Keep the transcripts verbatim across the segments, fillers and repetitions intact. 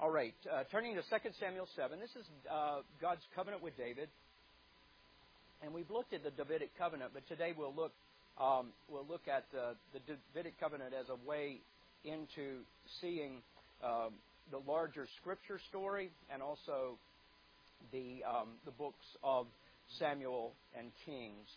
All right, uh, turning to Second Samuel seven. This is uh, God's covenant with David. And we've looked at the Davidic covenant, but today we'll look um, we'll look at uh, the Davidic covenant as a way into seeing um, the larger Scripture story and also the um, the books of Samuel and Kings.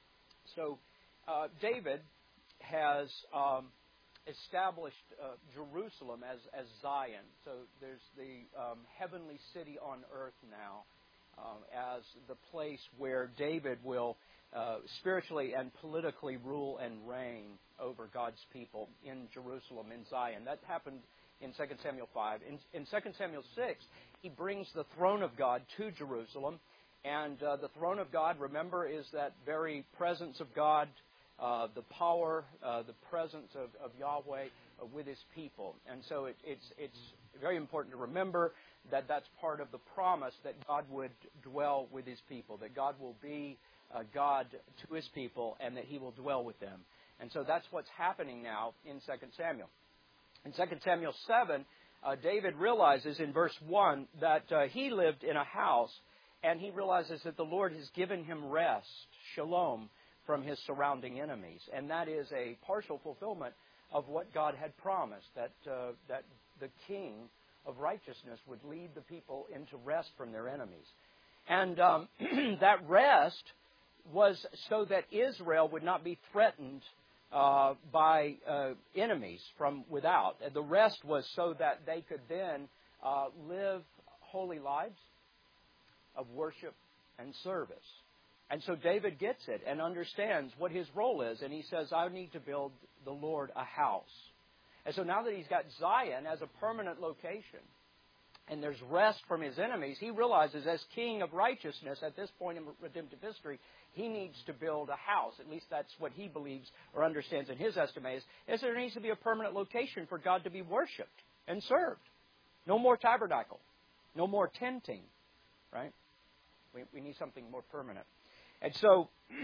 So uh, David has um, established uh, Jerusalem as, as Zion. So there's the um, heavenly city on earth now um, as the place where David will uh, spiritually and politically rule and reign over God's people in Jerusalem, in Zion. That happened in Second Samuel five. In, in Second Samuel six, he brings the throne of God to Jerusalem. And uh, the throne of God, remember, is that very presence of God, Uh, the power, uh, the presence of, of Yahweh uh, with His people. And so it, it's, it's very important to remember that that's part of the promise that God would dwell with His people, that God will be uh, God to His people and that He will dwell with them. And so that's what's happening now in Second Samuel. In Second Samuel seven, uh, David realizes in verse one that uh, he lived in a house, and he realizes that the Lord has given him rest, shalom, from his surrounding enemies. And that is a partial fulfillment of what God had promised, that uh, that the King of righteousness would lead the people into rest from their enemies. And um, that rest was so that Israel would not be threatened uh, by uh, enemies from without. The rest was so that they could then uh, live holy lives of worship and service. And so David gets it and understands what his role is. And he says, I need to build the Lord a house. And so now that he's got Zion as a permanent location and there's rest from his enemies, he realizes as king of righteousness at this point in redemptive history, he needs to build a house. At least that's what he believes or understands in his estimate, is there needs to be a permanent location for God to be worshipped and served. No more tabernacle. No more tenting. Right? We, we need something more permanent. And so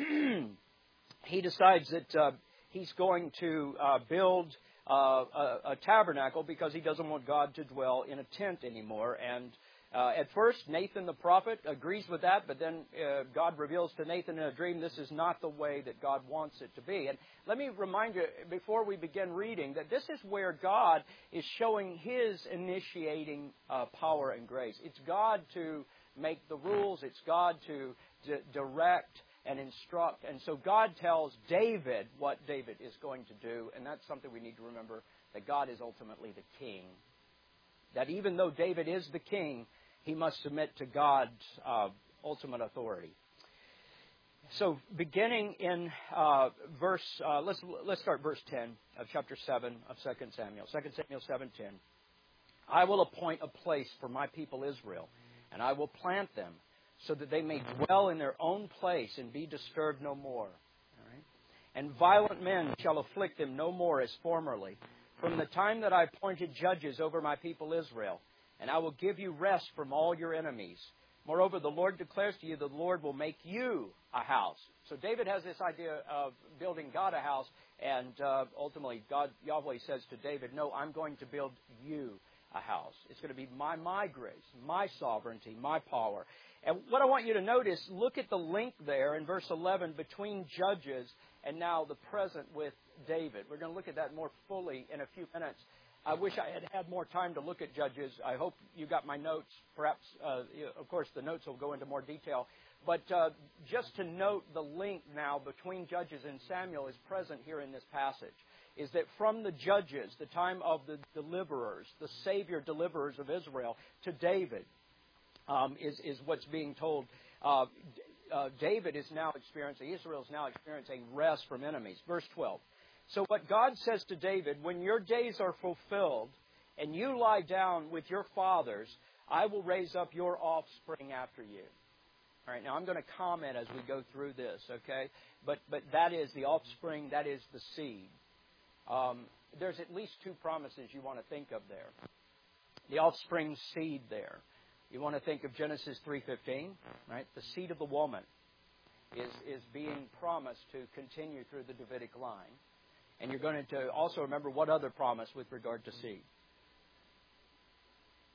he decides that uh, he's going to uh, build uh, a, a tabernacle because he doesn't want God to dwell in a tent anymore. And uh, at first, Nathan the prophet agrees with that, but then uh, God reveals to Nathan in a dream this is not the way that God wants it to be. And let me remind you, before we begin reading, that this is where God is showing His initiating uh, power and grace. It's God to make the rules. It's God to d- direct and instruct. And so God tells David what David is going to do. And that's something we need to remember, that God is ultimately the king. That even though David is the king, he must submit to God's uh, ultimate authority. So beginning in uh, verse, uh, let's let's start verse ten of chapter seven of Second Samuel. Second Samuel seven ten. I will appoint a place for my people Israel, and I will plant them, so that they may dwell in their own place and be disturbed no more. All right? And violent men shall afflict them no more as formerly, from the time that I appointed judges over my people Israel. And I will give you rest from all your enemies. Moreover, the Lord declares to you, the Lord will make you a house. So David has this idea of building God a house, and uh, ultimately God, Yahweh says to David, no, I'm going to build you a house. It's going to be my, my grace, my sovereignty, my power. And what I want you to notice, look at the link there in verse eleven between Judges and now the present with David. We're going to look at that more fully in a few minutes. I wish I had had more time to look at Judges. I hope you got my notes. Perhaps, uh, of course, the notes will go into more detail. But uh, just to note the link now between Judges and Samuel is present here in this passage, is that from the Judges, the time of the deliverers, the Savior deliverers of Israel, to David, um, is, is what's being told. Uh, uh, David is now experiencing, Israel is now experiencing rest from enemies. Verse twelve. So what God says to David, when your days are fulfilled and you lie down with your fathers, I will raise up your offspring after you. All right, now I'm going to comment as we go through this, okay? But but that is the offspring, that is the seed. Um, there's at least two promises you want to think of there. The offspring seed there. You want to think of Genesis three fifteen, right? The seed of the woman is, is being promised to continue through the Davidic line. And you're going to also remember what other promise with regard to seed?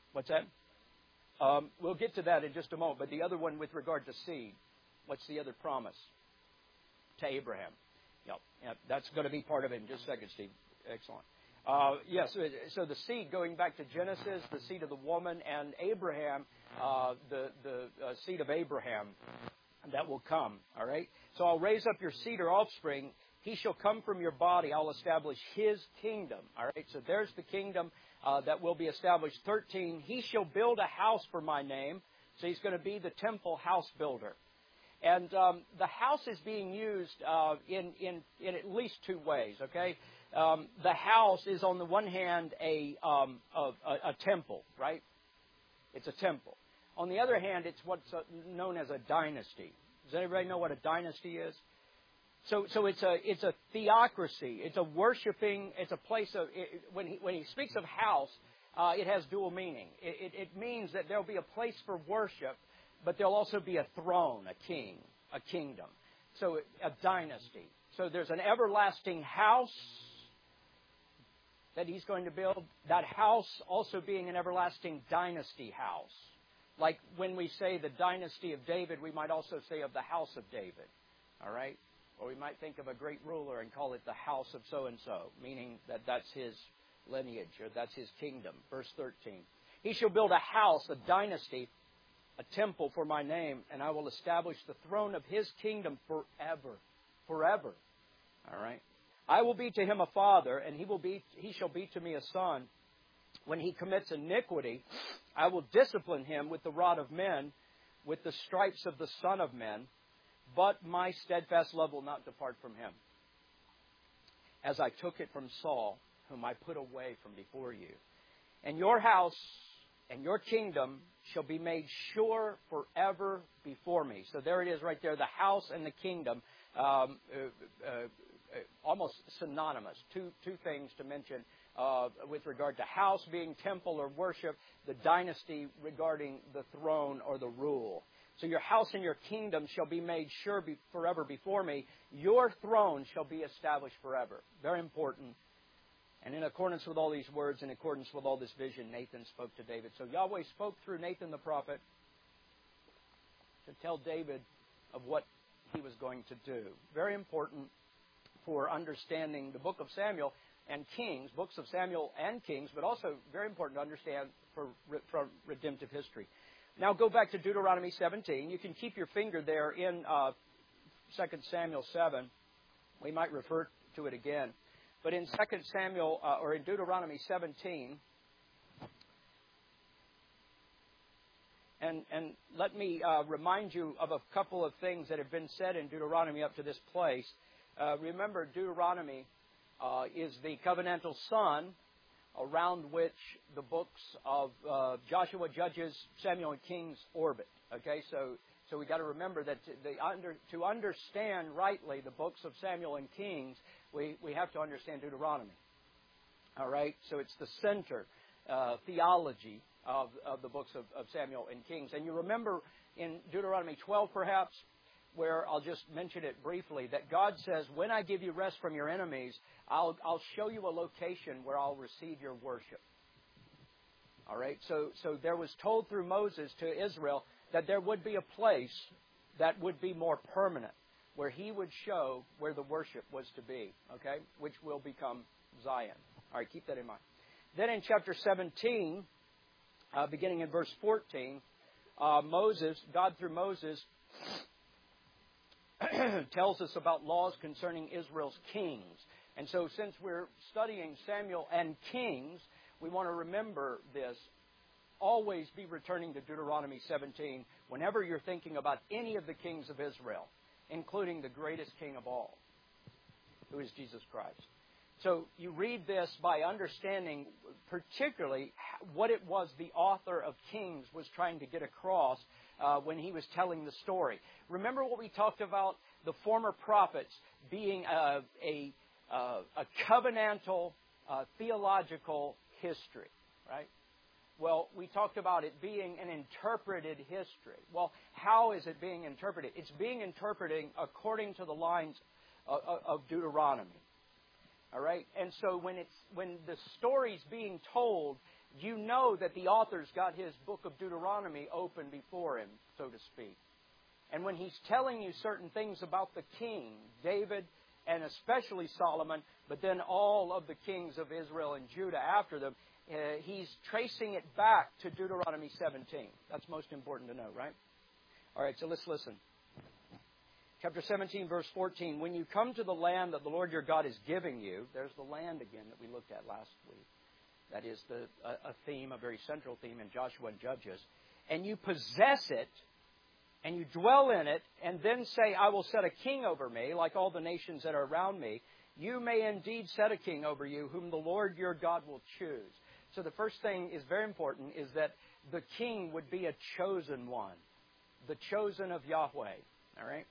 What's that? Um, we'll get to that in just a moment. But the other one with regard to seed, what's the other promise? To Abraham. Yep. Yep. That's going to be part of it in just a second, Steve. Excellent. Uh, yes, so, so the seed, going back to Genesis, the seed of the woman, and Abraham, uh, the, the uh, seed of Abraham that will come. All right? So I'll raise up your seed or offspring. He shall come from your body. I'll establish his kingdom. All right? So there's the kingdom uh, that will be established. thirteen, he shall build a house for my name. So he's going to be the temple house builder. And um, the house is being used uh, in, in, in at least two ways, okay? Um, the house is, on the one hand, a, um, a, a, a temple, right? It's a temple. On the other hand, it's what's known as a dynasty. Does anybody know what a dynasty is? So, so it's a it's a theocracy. It's a worshiping. It's a place of. It, when he when he speaks of house, uh, it has dual meaning. It, it, it means that there'll be a place for worship, but there'll also be a throne, a king, a kingdom. So a dynasty. So there's an everlasting house that he's going to build. That house also being an everlasting dynasty house. Like when we say the dynasty of David, we might also say of the house of David. All right? Or we might think of a great ruler and call it the house of so-and-so, meaning that that's his lineage or that's his kingdom. Verse thirteen. He shall build a house, a dynasty, a temple for my name, and I will establish the throne of his kingdom forever. Forever. All right? I will be to him a father, and he will be he shall be to me a son. When he commits iniquity, I will discipline him with the rod of men, with the stripes of the Son of Men. But my steadfast love will not depart from him, as I took it from Saul, whom I put away from before you. And your house and your kingdom shall be made sure forever before me. So there it is right there, the house and the kingdom, um, uh, uh, almost synonymous. Two, two things to mention uh, with regard to house being temple or worship, the dynasty regarding the throne or the rule. So your house and your kingdom shall be made sure be forever before me. Your throne shall be established forever. Very important. And in accordance with all these words, in accordance with all this vision, Nathan spoke to David. So Yahweh spoke through Nathan the prophet to tell David of what he was going to do. Very important for understanding the book of Samuel and Kings, books of Samuel and Kings, but also very important to understand for, for redemptive history. Now go back to Deuteronomy seventeen. You can keep your finger there in uh, Second Samuel seven. We might refer to it again. But in Second Samuel, uh, or in Deuteronomy seventeen, and, and let me uh, remind you of a couple of things that have been said in Deuteronomy up to this place. Uh, remember, Deuteronomy uh, is the covenantal son around which the books of uh, Joshua, Judges, Samuel, and Kings orbit. Okay, so so we got to remember that to, the under, to understand rightly the books of Samuel and Kings, we, we have to understand Deuteronomy. All right, so it's the center uh, theology of, of the books of, of Samuel and Kings. And you remember in Deuteronomy twelve, perhaps, where I'll just mention it briefly, that God says, when I give you rest from your enemies, I'll, I'll show you a location where I'll receive your worship. All right, so, so there was told through Moses to Israel that there would be a place that would be more permanent, where he would show where the worship was to be, okay, which will become Zion. All right, keep that in mind. Then in chapter seventeen, uh, beginning in verse fourteen, uh, Moses, God through Moses, tells us about laws concerning Israel's kings. And so since we're studying Samuel and Kings, we want to remember this. Always be returning to Deuteronomy seventeen whenever you're thinking about any of the kings of Israel, including the greatest king of all, who is Jesus Christ. So you read this by understanding particularly what it was the author of Kings was trying to get across uh, when he was telling the story. Remember what we talked about, the former prophets being a, a, uh, a covenantal uh, theological history, right? Well, we talked about it being an interpreted history. Well, how is it being interpreted? It's being interpreted according to the lines of, of Deuteronomy. All right? And so when it's when the story's being told, you know that the author's got his book of Deuteronomy open before him, so to speak. And when he's telling you certain things about the king, David, and especially Solomon, but then all of the kings of Israel and Judah after them, uh, he's tracing it back to Deuteronomy seventeen. That's most important to know, right? All right, so let's listen. Chapter seventeen, verse fourteen. When you come to the land that the Lord your God is giving you, there's the land again that we looked at last week. That is the, a, a theme, a very central theme in Joshua and Judges. And you possess it, and you dwell in it, and then say, I will set a king over me, like all the nations that are around me. You may indeed set a king over you, whom the Lord your God will choose. So the first thing is very important, is that the king would be a chosen one. The chosen of Yahweh. All right?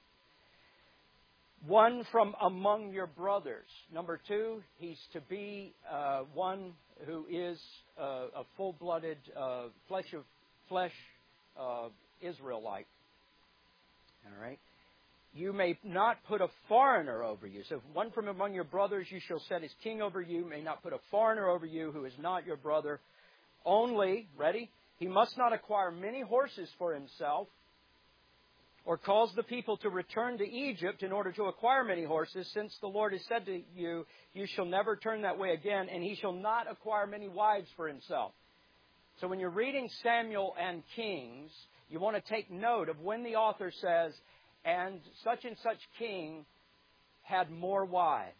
One from among your brothers. Number two, he's to be uh, one who is uh, a full-blooded, uh, flesh of flesh uh, Israelite. All right. You may not put a foreigner over you. So, one from among your brothers you shall set as king over you. May not put a foreigner over you who is not your brother. Only, ready? He must not acquire many horses for himself, or cause the people to return to Egypt in order to acquire many horses, since the Lord has said to you, you shall never turn that way again, and he shall not acquire many wives for himself. So when you're reading Samuel and Kings, you want to take note of when the author says, and such and such king had more wives.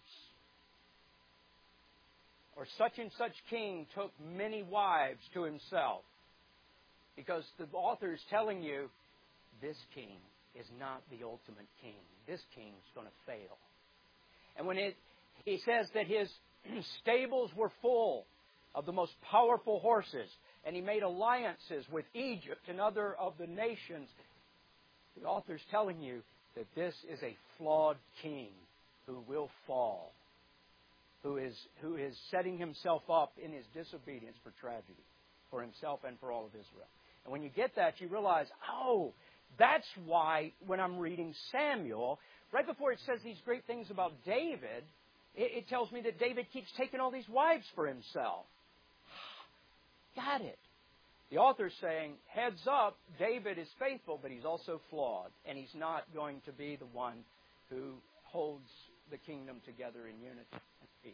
Or such and such king took many wives to himself. Because the author is telling you, this king is not the ultimate king. This king's going to fail. And when it, he says that his stables were full of the most powerful horses, and he made alliances with Egypt and other of the nations, the author's telling you that this is a flawed king who will fall, who is, who is setting himself up in his disobedience for tragedy, for himself and for all of Israel. And when you get that, you realize, oh, that's why when I'm reading Samuel, right before it says these great things about David, it, it tells me that David keeps taking all these wives for himself. Got it. The author's saying, heads up, David is faithful, but he's also flawed, and he's not going to be the one who holds the kingdom together in unity and peace.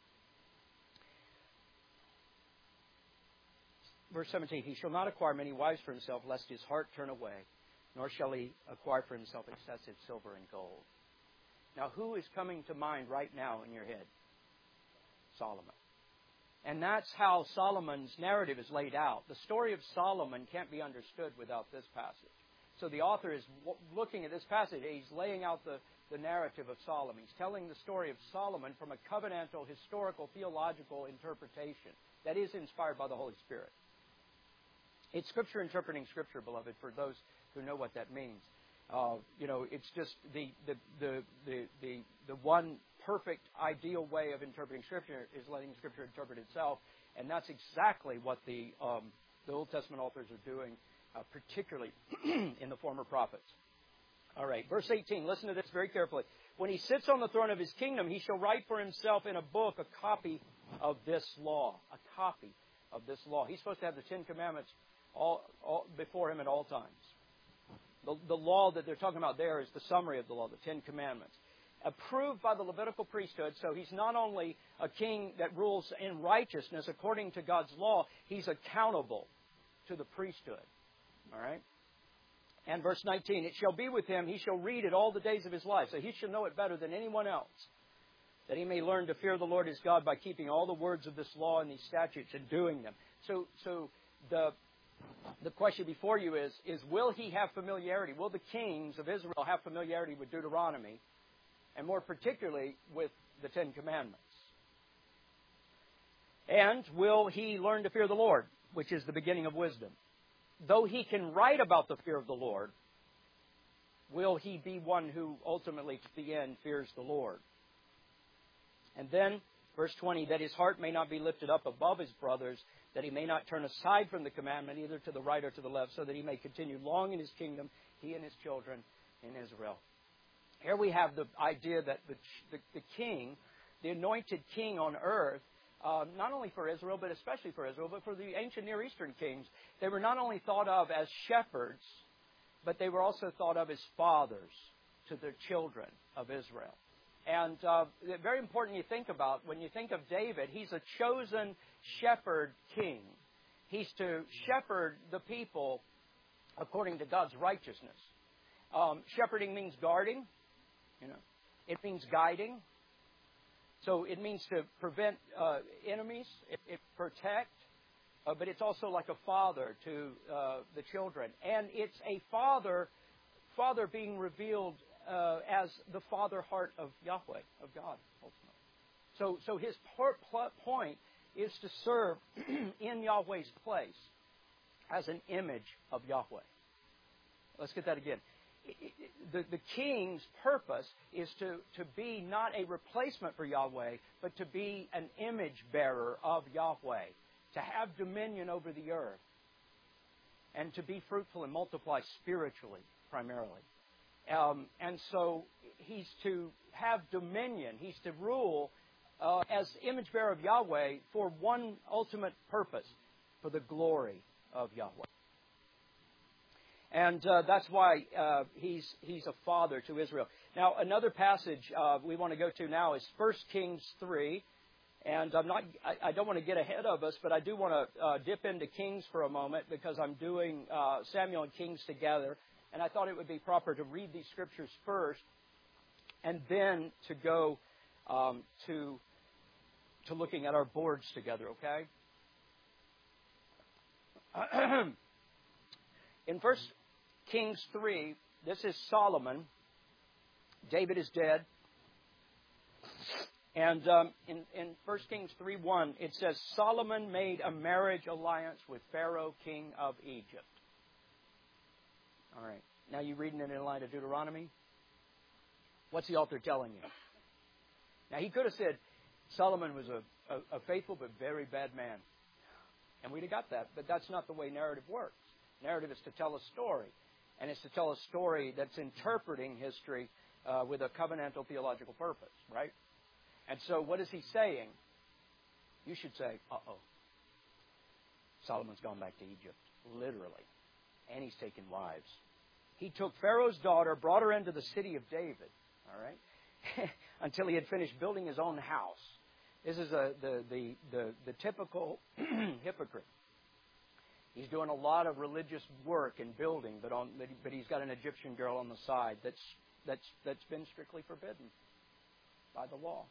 Verse seventeen, he shall not acquire many wives for himself, lest his heart turn away, nor shall he acquire for himself excessive silver and gold. Now, who is coming to mind right now in your head? Solomon. And that's how Solomon's narrative is laid out. The story of Solomon can't be understood without this passage. So the author is looking at this passage. He's laying out the, the narrative of Solomon. He's telling the story of Solomon from a covenantal, historical, theological interpretation that is inspired by the Holy Spirit. It's Scripture interpreting Scripture, beloved, for those who know what that means. Uh, you know, it's just the the, the the the the one perfect, ideal way of interpreting Scripture is letting Scripture interpret itself, and that's exactly what the um, the Old Testament authors are doing, uh, particularly in the former prophets. All right, verse eighteen. Listen to this very carefully. When he sits on the throne of his kingdom, he shall write for himself in a book a copy of this law. A copy of this law. He's supposed to have the Ten Commandments all, all before him at all times. The, the law that they're talking about there is the summary of the law, the Ten Commandments. Approved by the Levitical priesthood, so he's not only a king that rules in righteousness according to God's law, he's accountable to the priesthood. All right? And verse nineteen, it shall be with him, he shall read it all the days of his life. So he shall know it better than anyone else, that he may learn to fear the Lord his God by keeping all the words of this law and these statutes and doing them. So, so the the question before you is, is will he have familiarity? Will the kings of Israel have familiarity with Deuteronomy? And more particularly with the Ten Commandments. And will he learn to fear the Lord, which is the beginning of wisdom? Though he can write about the fear of the Lord, will he be one who ultimately to the end fears the Lord? And then, verse twenty, that his heart may not be lifted up above his brothers, that he may not turn aside from the commandment, either to the right or to the left, so that he may continue long in his kingdom, he and his children in Israel. Here we have the idea that the, the, the king, the anointed king on earth, uh, not only for Israel, but especially for Israel, but for the ancient Near Eastern kings. They were not only thought of as shepherds, but they were also thought of as fathers to the children of Israel. And uh, very important you think about, when you think of David, he's a chosen shepherd king. He's to shepherd the people according to God's righteousness. Um, shepherding means guarding. You know, it means guiding. So it means to prevent uh, enemies. It, it protect. Uh, but it's also like a father to uh, the children. And it's a father, father being revealed uh, as the father heart of Yahweh, of God, ultimately. So, so his point is to serve in Yahweh's place as an image of Yahweh. Let's get that again. The, the king's purpose is to, to be not a replacement for Yahweh, but to be an image bearer of Yahweh, to have dominion over the earth, and to be fruitful and multiply spiritually, primarily. Um, and so he's to have dominion. He's to rule uh, as image bearer of Yahweh for one ultimate purpose, for the glory of Yahweh. And uh, that's why uh, he's he's a father to Israel. Now, another passage uh, we want to go to now is First Kings three. And I'm not, I, I don't want to get ahead of us, but I do want to uh, dip into Kings for a moment because I'm doing uh, Samuel and Kings together. And I thought it would be proper to read these scriptures first and then to go um, to, to looking at our boards together, okay? In First Kings three, this is Solomon. David is dead. And um, in, in First Kings three one, it says, Solomon made a marriage alliance with Pharaoh, king of Egypt. All right. Now you're reading it in light of Deuteronomy. What's the author telling you? Now he could have said Solomon was a, a, a faithful but very bad man. And we'd have got that. But that's not the way narrative works. Narrative is to tell a story. And it's to tell a story that's interpreting history uh, with a covenantal theological purpose, right? And so what is he saying? You should say, uh-oh. Solomon's gone back to Egypt, literally. And he's taken wives. He took Pharaoh's daughter, brought her into the city of David, all right, until he had finished building his own house. This is a, the, the, the, the typical hypocrite. He's doing a lot of religious work and building, but, on, but he's got an Egyptian girl on the side that's, that's, that's been strictly forbidden by the law.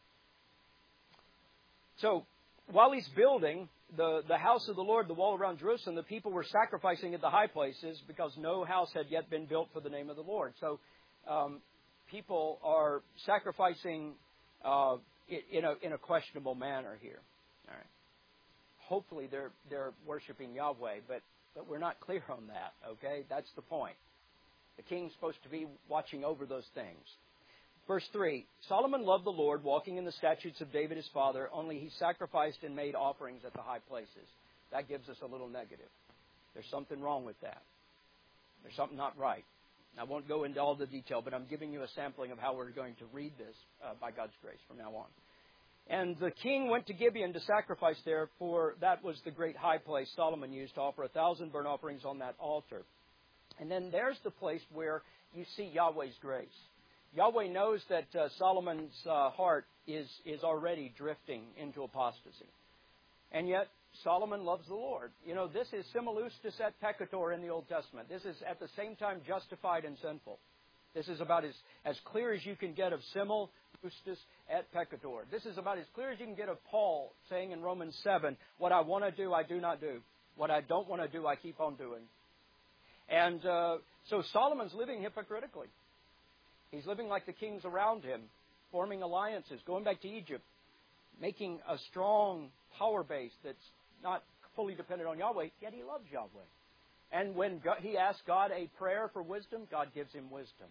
So, while he's building the, the house of the Lord, the wall around Jerusalem, the people were sacrificing at the high places because no house had yet been built for the name of the Lord. So, um, people are sacrificing uh, in, a, in a questionable manner here. All right. Hopefully they're, they're worshiping Yahweh, but, but we're not clear on that, okay? That's the point. The king's supposed to be watching over those things. Verse three, Solomon loved the Lord, walking in the statutes of David his father, only he sacrificed and made offerings at the high places. That gives us a little negative. There's something wrong with that. There's something not right. I won't go into all the detail, but I'm giving you a sampling of how we're going to read this uh, by God's grace from now on. And the king went to Gibeon to sacrifice there, for that was the great high place Solomon used to offer a thousand burnt offerings on that altar. And then there's the place where you see Yahweh's grace. Yahweh knows that uh, Solomon's uh, heart is, is already drifting into apostasy. And yet, Solomon loves the Lord. You know, this is simulus et peccator in the Old Testament. This is at the same time justified and sinful. This is about as, as clear as you can get of simul justus et peccator. This is about as clear as you can get of Paul saying in Romans seven, what I want to do, I do not do. What I don't want to do, I keep on doing. And uh, so Solomon's living hypocritically. He's living like the kings around him, forming alliances, going back to Egypt, making a strong power base that's not fully dependent on Yahweh, yet he loves Yahweh. And when God, he asks God a prayer for wisdom, God gives him wisdom.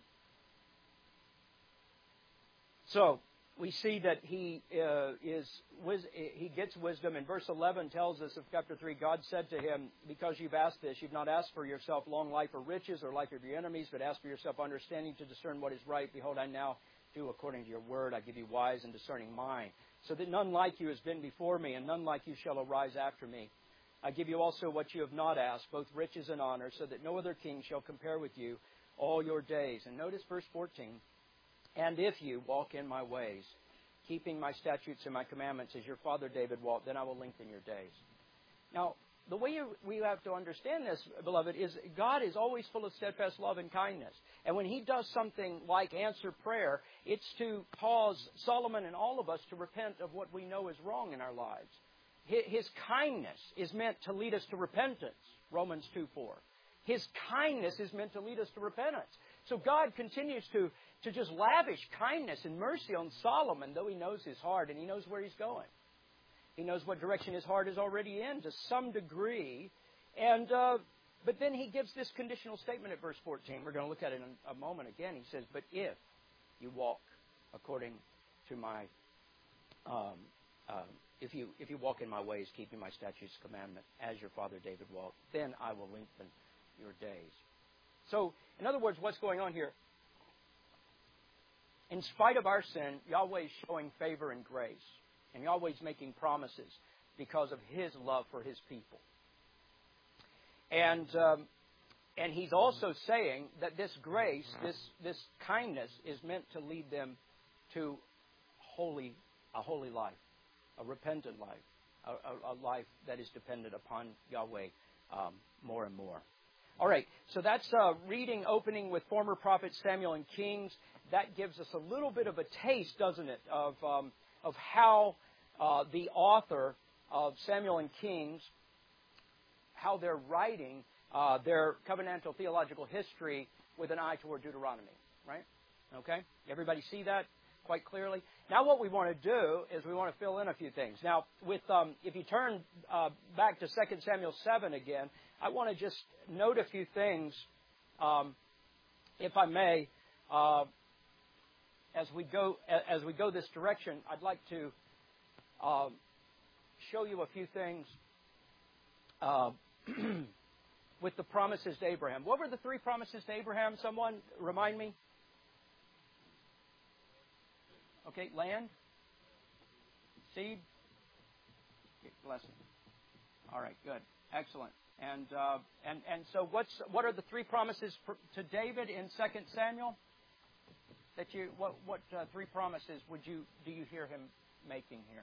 So we see that he uh, is he gets wisdom. And verse eleven tells us of chapter three, God said to him, because you've asked this, you've not asked for yourself long life or riches or life of your enemies, but asked for yourself understanding to discern what is right. Behold, I now do according to your word. I give you wise and discerning mind. so that none like you has been before me, and none like you shall arise after me. I give you also what you have not asked, both riches and honor, so that no other king shall compare with you all your days. And notice verse fourteen. And if you walk in my ways, keeping my statutes and my commandments as your father David walked, then I will lengthen your days. Now, the way you, we have to understand this, beloved, is God is always full of steadfast love and kindness. And when He does something like answer prayer, it's to cause Solomon and all of us to repent of what we know is wrong in our lives. His kindness is meant to lead us to repentance, Romans two four. His kindness is meant to lead us to repentance. So God continues to, to just lavish kindness and mercy on Solomon, though He knows his heart and He knows where he's going. He knows what direction his heart is already in to some degree. And uh, but then He gives this conditional statement at verse fourteen. We're going to look at it in a moment again. He says, but if you walk according to my... Um, uh, If you if you walk in my ways, keeping my statutes, commandment, as your father David walked, then I will lengthen your days. So, in other words, what's going on here? In spite of our sin, Yahweh is showing favor and grace, and Yahweh is making promises because of His love for His people. And um, and He's also saying that this grace, this this kindness, is meant to lead them to holy a holy life. A repentant life, a, a, a life that is dependent upon Yahweh um, more and more. All right, so that's uh, reading opening with former prophets Samuel and Kings. That gives us a little bit of a taste, doesn't it, of um, of how uh, the author of Samuel and Kings, how they're writing uh, their covenantal theological history with an eye toward Deuteronomy. Right? Okay, everybody see that quite clearly? Now what we want to do is we want to fill in a few things. Now, with um, if you turn uh, back to Second Samuel seven again, I want to just note a few things, um, if I may, uh, as we go as we go this direction. I'd like to uh, show you a few things uh, with the promises to Abraham. What were the three promises to Abraham? Someone remind me. Okay, land, seed, blessing. All right, good, excellent. And uh, and and so, what's what are the three promises for, to David in Second Samuel? That you what what uh, three promises would you do you hear him making here?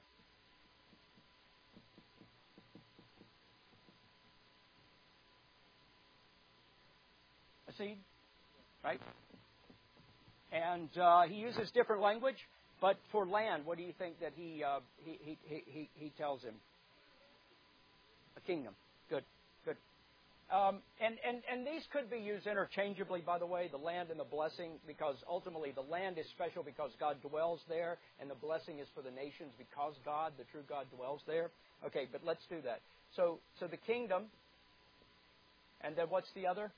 A seed, right? And uh, he uses different language. But for land, what do you think that he, uh, he, he, he, he tells him? A kingdom. Good, good. Um, and, and, and these could be used interchangeably, by the way, the land and the blessing, because ultimately the land is special because God dwells there, and the blessing is for the nations because God, the true God, dwells there. Okay, but let's do that. So, so the kingdom, and then what's the other?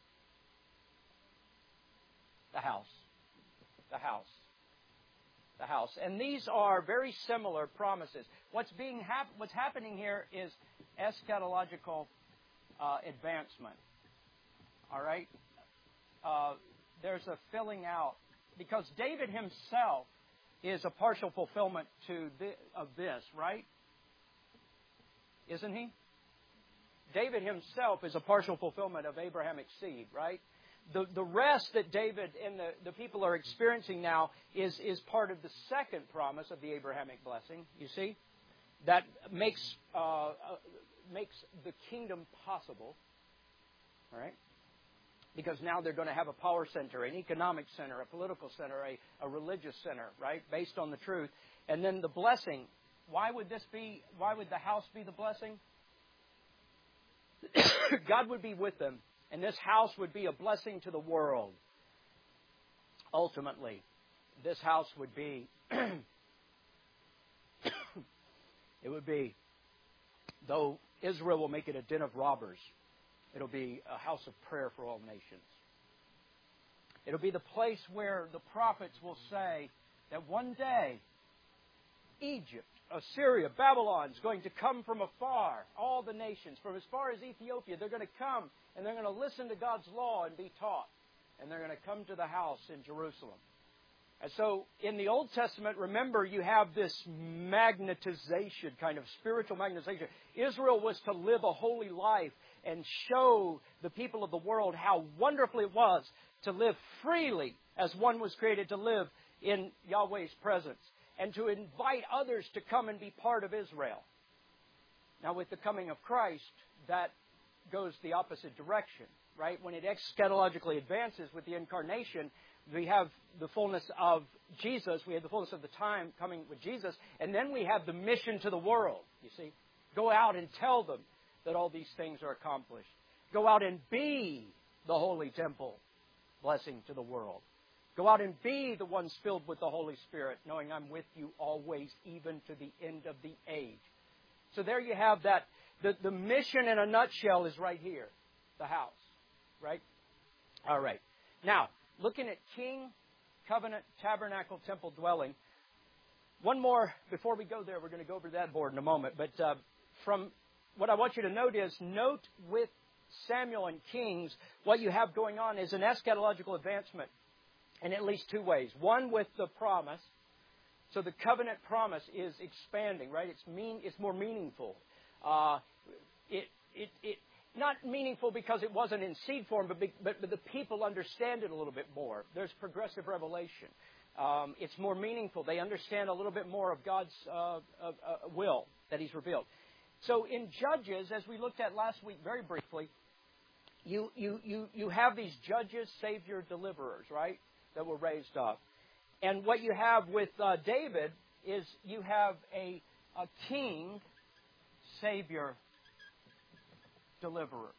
The house. The house. The house. And these are very similar promises. What's being hap- what's happening here is eschatological uh, advancement. All right? Uh, there's a filling out. Because David himself is a partial fulfillment to the, of this, right? Isn't he? David himself is a partial fulfillment of Abrahamic seed, right? The, the rest that David and the, the people are experiencing now is, is part of the second promise of the Abrahamic blessing, you see, that makes, uh, uh, makes the kingdom possible, all right? Because now they're going to have a power center, an economic center, a political center, a, a religious center, right, based on the truth. And then the blessing, why would this be, why would the house be the blessing? God would be with them. And this house would be a blessing to the world. Ultimately, this house would be, it would be, though Israel will make it a den of robbers, it'll be a house of prayer for all nations. It'll be the place where the prophets will say that one day, Egypt, Assyria, Babylon is going to come from afar. All the nations, from as far as Ethiopia, they're going to come and they're going to listen to God's law and be taught. And they're going to come to the house in Jerusalem. And so in the Old Testament, remember, you have this magnetization, kind of spiritual magnetization. Israel was to live a holy life and show the people of the world how wonderful it was to live freely as one was created to live in Yahweh's presence, and to invite others to come and be part of Israel. Now, with the coming of Christ, that goes the opposite direction, right? When it eschatologically advances with the incarnation, we have the fullness of Jesus. We have the fullness of the time coming with Jesus. And then we have the mission to the world, you see. Go out and tell them that all these things are accomplished. Go out and be the holy temple, blessing to the world. Go out and be the ones filled with the Holy Spirit, knowing I'm with you always, even to the end of the age. So there you have that. The, the mission in a nutshell is right here. The house. Right? All right. Now, looking at king, covenant, tabernacle, temple, dwelling. One more, before we go there, we're going to go over that board in a moment. But uh, from what I want you to note is, note with Samuel and Kings, what you have going on is an eschatological advancement in at least two ways. One, with the promise. So the covenant promise is expanding, right? It's mean. It's more meaningful. Uh, it, it, it, not meaningful because it wasn't in seed form, but, but, but the people understand it a little bit more. There's progressive revelation. Um, it's more meaningful. They understand a little bit more of God's uh, uh, uh, will that He's revealed. So in Judges, as we looked at last week very briefly, you, you, you, you have these judges, savior, deliverers, right, that were raised up. And what you have with uh, David is you have a, a king, savior, deliverer.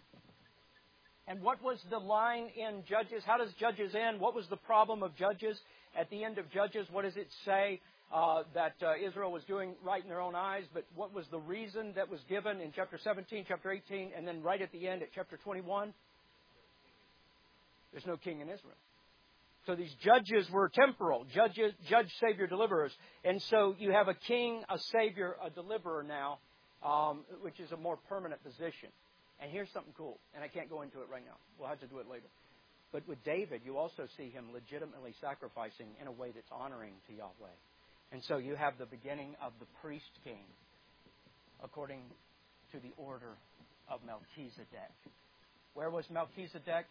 And what was the line in Judges? How does Judges end? What was the problem of Judges? At the end of Judges, what does it say? Uh, that uh, Israel was doing right in their own eyes, but what was the reason that was given in chapter seventeen, chapter eighteen, and then right at the end at chapter twenty-one? There's no king in Israel. So these judges were temporal, judges, judge, savior, deliverers. And so you have a king, a savior, a deliverer now, um, which is a more permanent position. And here's something cool, and I can't go into it right now. We'll have to do it later. But with David, you also see him legitimately sacrificing in a way that's honoring to Yahweh. And so you have the beginning of the priest king, according to the order of Melchizedek. Where was Melchizedek?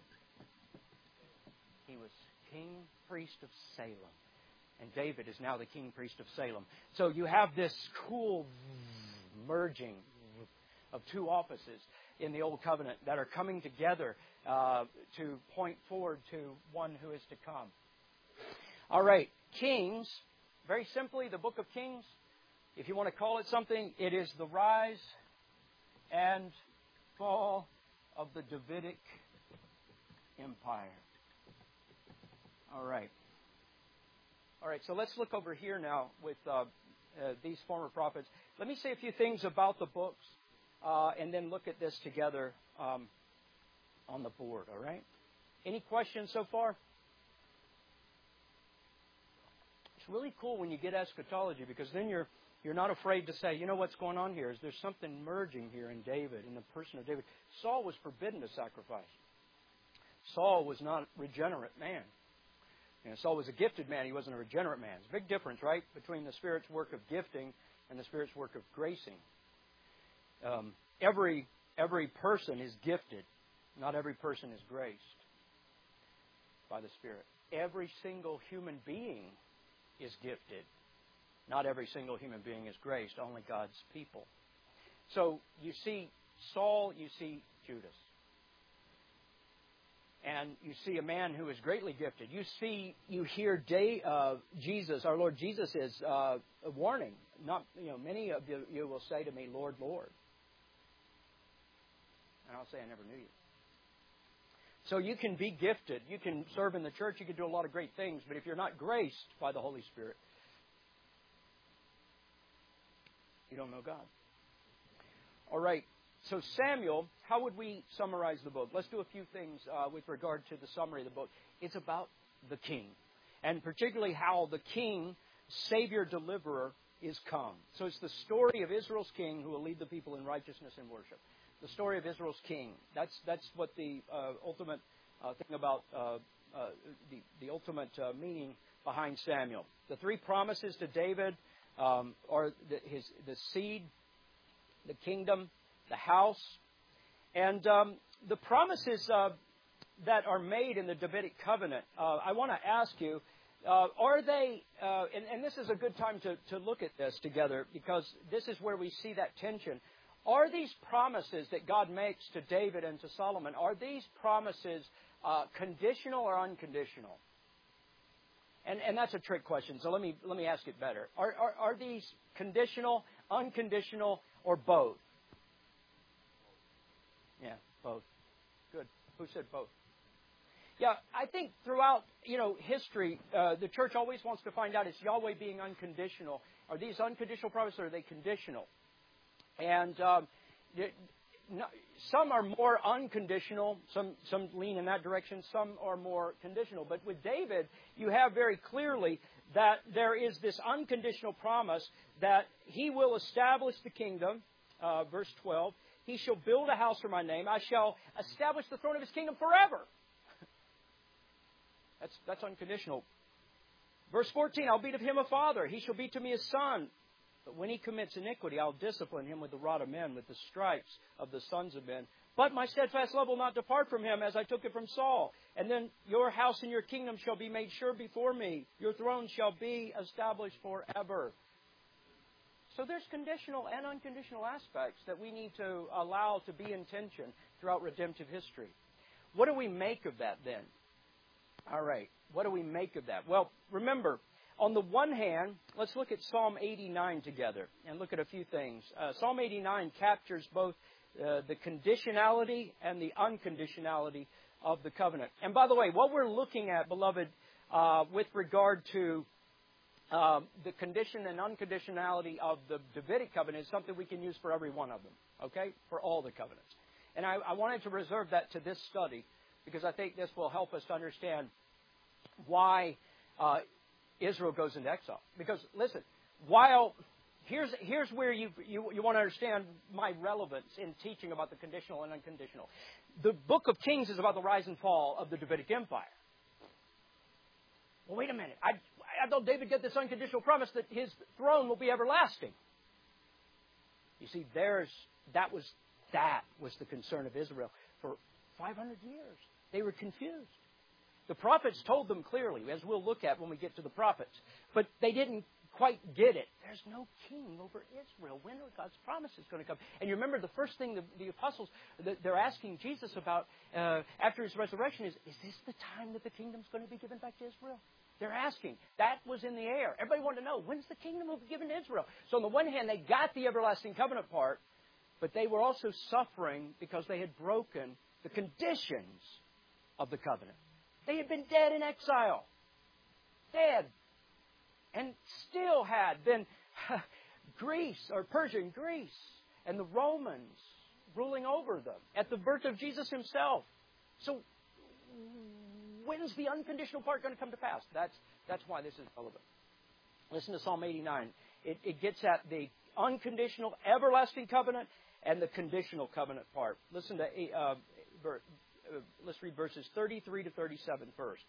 He was king priest of Salem. And David is now the king priest of Salem. So you have this cool merging of two offices in the Old Covenant that are coming together uh, to point forward to one who is to come. All right, Kings. Very simply, the book of Kings, if you want to call it something, it is the rise and fall of the Davidic Empire. All right. All right, so let's look over here now with uh, uh, these former prophets. Let me say a few things about the books uh, and then look at this together um, on the board, all right? Any questions so far? It's really cool when you get eschatology, because then you're you're not afraid to say, you know what's going on here is there's something merging here in David, in the person of David. Saul was forbidden to sacrifice. Saul was not a regenerate man. You know, Saul was a gifted man. He wasn't a regenerate man. It's a big difference, right, between the Spirit's work of gifting and the Spirit's work of gracing. Um, every every person is gifted. Not every person is graced by the Spirit. Every single human being is gifted. Not every single human being is graced. Only God's people. So you see Saul, you see Judas. And you see a man who is greatly gifted. You see, you hear day, uh, Jesus, our Lord Jesus, is uh, a warning. Not, you know, many of you, you will say to me, Lord, Lord. And I'll say, I never knew you. So you can be gifted. You can serve in the church. You can do a lot of great things. But if you're not graced by the Holy Spirit, you don't know God. All right. So Samuel, how would we summarize the book? Let's do a few things uh, with regard to the summary of the book. It's about the king, and particularly how the king, savior, deliverer, is come. So it's the story of Israel's king who will lead the people in righteousness and worship. The story of Israel's king. That's that's what the uh, ultimate uh, thing about uh, uh, the, the ultimate uh, meaning behind Samuel. The three promises to David um, are the, his the seed, the kingdom, the house, and um, the promises uh, that are made in the Davidic covenant. Uh, I want to ask you, uh, are they? Uh, and, and this is a good time to, to look at this together, because this is where we see that tension. Are these promises that God makes to David and to Solomon, are these promises uh, conditional or unconditional? And, and that's a trick question, so let me let me ask it better. Are, are, are these conditional, unconditional, or both? Yeah, both. Good. Who said both? Yeah, I think throughout, you know, history, uh, the church always wants to find out, is Yahweh being unconditional? Are these unconditional promises, or are they conditional? And um, some are more unconditional. Some some lean in that direction. Some are more conditional. But with David, you have very clearly that there is this unconditional promise that he will establish the kingdom. Uh, verse twelve, he shall build a house for my name. I shall establish the throne of his kingdom forever. That's that's unconditional. Verse fourteen, I'll be to him a father. He shall be to me a son. But when he commits iniquity, I'll discipline him with the rod of men, with the stripes of the sons of men. But my steadfast love will not depart from him, as I took it from Saul. And then your house and your kingdom shall be made sure before me. Your throne shall be established forever. So there's conditional and unconditional aspects that we need to allow to be in tension throughout redemptive history. What do we make of that then? All right. What do we make of that? Well, remember, on the one hand, let's look at Psalm eighty-nine together and look at a few things. Uh, Psalm eighty-nine captures both uh, the conditionality and the unconditionality of the covenant. And by the way, what we're looking at, beloved, uh, with regard to uh, the condition and unconditionality of the Davidic covenant is something we can use for every one of them, okay, for all the covenants. And I, I wanted to reserve that to this study because I think this will help us to understand why uh, Israel goes into exile. Because, listen, while here's here's where you, you you want to understand my relevance in teaching about the conditional and unconditional. The book of Kings is about the rise and fall of the Davidic Empire. Well, wait a minute. I, I thought David got this unconditional promise that his throne will be everlasting. You see, there's that was that was the concern of Israel for five hundred years. They were confused. The prophets told them clearly, as we'll look at when we get to the prophets. But they didn't quite get it. There's no king over Israel. When are God's promises going to come? And you remember the first thing the, the apostles, they're asking Jesus about uh, after his resurrection is, is this the time that the kingdom's going to be given back to Israel? They're asking. That was in the air. Everybody wanted to know, when's the kingdom will be given to Israel? So on the one hand, they got the everlasting covenant part, but they were also suffering because they had broken the conditions of the covenant. They had been dead in exile. Dead. And still had been Greece, or Persia and Greece, and the Romans ruling over them at the birth of Jesus himself. So when's the unconditional part going to come to pass? That's, that's why this is relevant. Listen to Psalm eighty-nine. It, it gets at the unconditional, everlasting covenant and the conditional covenant part. Listen to uh, verse. Uh, let's read verses thirty-three to thirty-seven first.